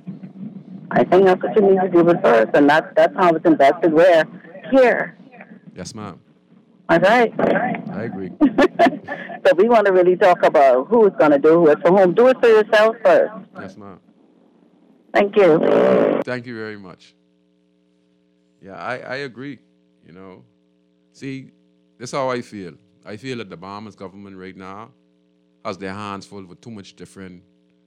[SPEAKER 14] I think that's what you need to do with first, and that's, that's how it's invested where? Here.
[SPEAKER 3] Yes, ma'am.
[SPEAKER 14] All right.
[SPEAKER 3] I agree.
[SPEAKER 14] So we want to really talk about who's going to do it for whom. Do it for yourself first.
[SPEAKER 3] Yes, ma'am.
[SPEAKER 14] Thank you.
[SPEAKER 3] Thank you very much. Yeah, I, I agree, you know. See, that's how I feel. I feel that the Bahamas government right now has their hands full with too much different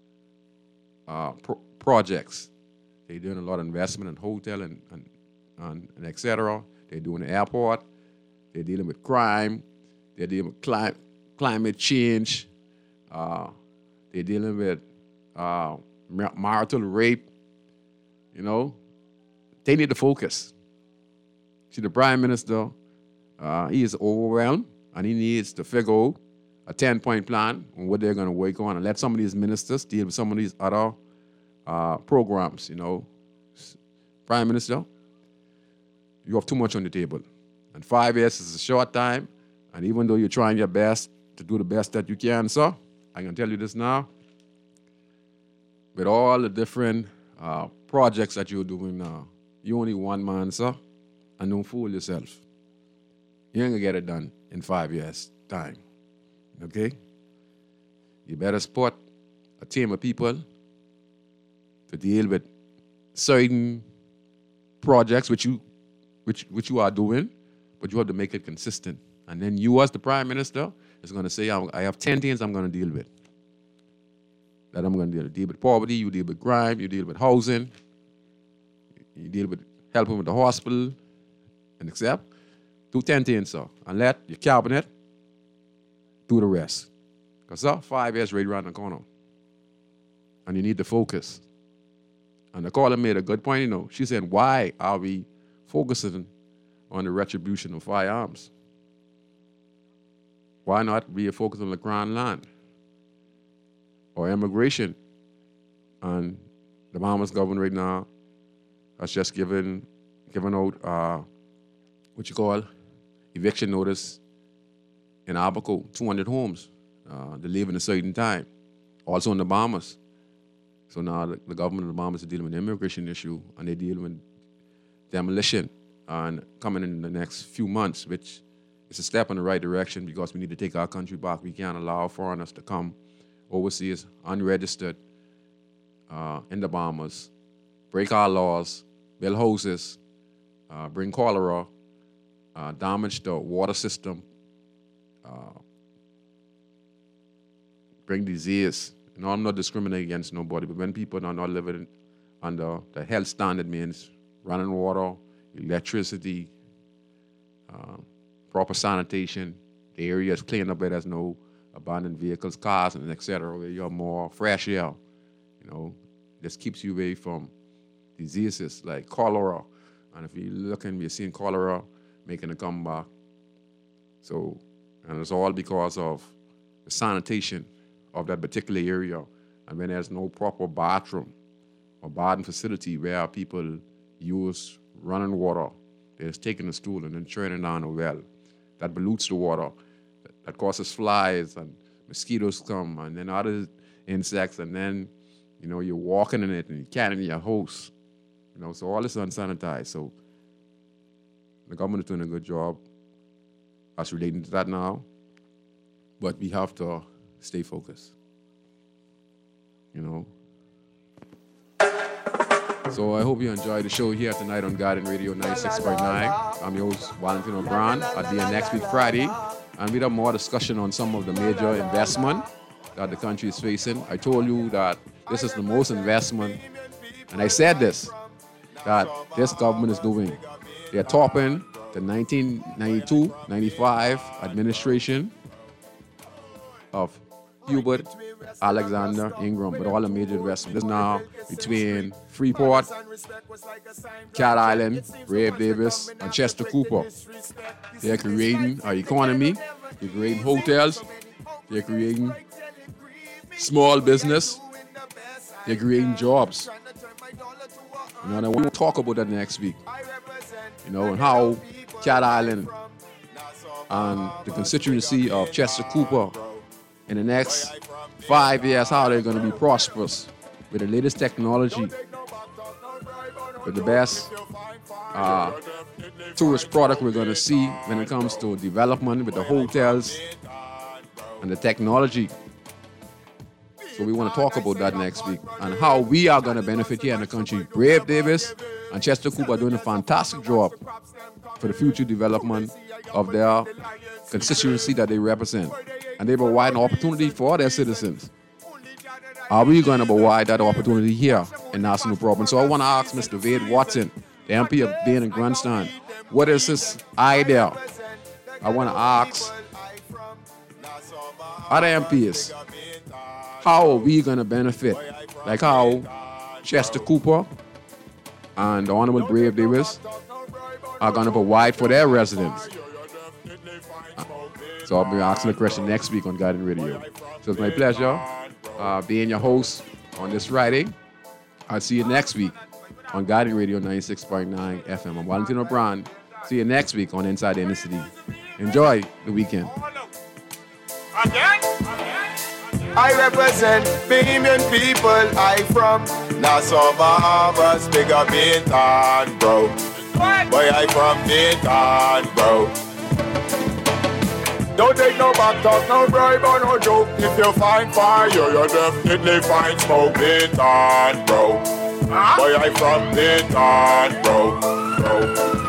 [SPEAKER 3] uh, pro- projects. They're doing a lot of investment in hotel and, and, and, and et cetera. They're doing the airport. They're dealing with crime. They're dealing with cli- climate change. Uh, they're dealing with uh, mar- marital rape. You know, they need to focus. See, the Prime Minister, uh, he is overwhelmed, and he needs to figure out a ten-point plan on what they're going to work on and let some of these ministers deal with some of these other uh, programs, you know. Prime Minister, you have too much on the table. And five years is a short time, and even though you're trying your best to do the best that you can, sir, I can tell you this now, with all the different uh, projects that you're doing now, you only one man, sir, and don't fool yourself. You ain't gonna get it done in five years' time, okay? You better support a team of people to deal with certain projects which you, which, which you are doing, but you have to make it consistent. And then you, as the Prime Minister, is going to say, I have ten things I'm going to deal with. That I'm going to deal, deal with poverty, you deal with crime, you deal with housing, you deal with helping with the hospital, and except, do ten things, sir. And let your cabinet do the rest. Because, sir, five years right around the corner. And you need to focus. And the caller made a good point, you know. She said, why are we focusing on the retribution of firearms? Why not be focused on the Crown land or immigration? And the Bahamas government right now has just given given out uh, what you call eviction notice in Abaco, two hundred homes. Uh, they live in a certain time. Also in the Bahamas. So now the, the government of the Bahamas is dealing with the immigration issue, and they're dealing with demolition and coming in the next few months, which is a step in the right direction because we need to take our country back. We can't allow foreigners to come overseas unregistered uh, in the Bahamas, break our laws, build houses, uh, bring cholera, uh, damage the water system, uh, bring disease. You know, I'm not discriminating against nobody, but when people are not living under the health standard means running water, electricity, uh, proper sanitation, the area is clean up where there's no abandoned vehicles, cars, and et cetera, where you have more fresh air. You know, this keeps you away from diseases like cholera. And if you're looking, we're seeing cholera making a comeback. So And it's all because of the sanitation of that particular area. And when there's no proper bathroom or bathing facility where people use running water, they're just taking the stool and then turning down a well. That pollutes the water. That, that causes flies and mosquitoes come and then other insects. And then, you know, you're walking in it and you can't in your house. You know, so all this is unsanitized. So the government is doing a good job as relating to that now. But we have to stay focused. You know. So I hope you enjoyed the show here tonight on Garden Radio ninety-six point nine. I'm your host, Valentino Brown. I'll be here next week, Friday. And we have more discussion on some of the major investment that the country is facing. I told you that this is the most investment, and I said this, that this government is doing. They're topping the nineteen ninety-two ninety-five administration of Hubert Alexander Ingram with all the major investments. This now between Freeport, Cat Island, Brave Davis, and Chester Cooper. They're creating an economy, they're creating hotels, they're creating small business, they're creating jobs. You know, and I want to talk about that next week. You know, and how Cat Island and the constituency of Chester Cooper in the next five years, how they're going to be prosperous with the latest technology, with the best uh, tourist product we're going to see when it comes to development with the hotels and the technology. So we want to talk about that next week and how we are going to benefit here in the country. Brave Davis and Chester Cooper are doing a fantastic job for the future development of their constituency that they represent. And they provide an opportunity for their citizens. Are we going to provide that opportunity here in National Province? So I want to ask Mister Wade Watson, the M P of Dane and Grandstand, what is his idea? I want to ask other M Ps, how are we going to benefit? Like how Chester Cooper and the Honorable Brave Davis are going to provide for their residents. So I'll be asking the question next week on Garden Radio. So it's my pleasure uh, being your host on this Friday. I'll see you next week on Garden Radio ninety-six point nine F M. I'm Valentino Brown. See you next week on Inside the Inner City. Enjoy the weekend.
[SPEAKER 2] I represent Bahamian people. I from Nassau, Bahamas, big up Bintan, bro. Boy, I from Bintan, bro. Don't take no back talk, no bribe or no joke. If you find fire, you definitely find smoke. Bintan, bro. Boy, I from Bintan, bro. bro.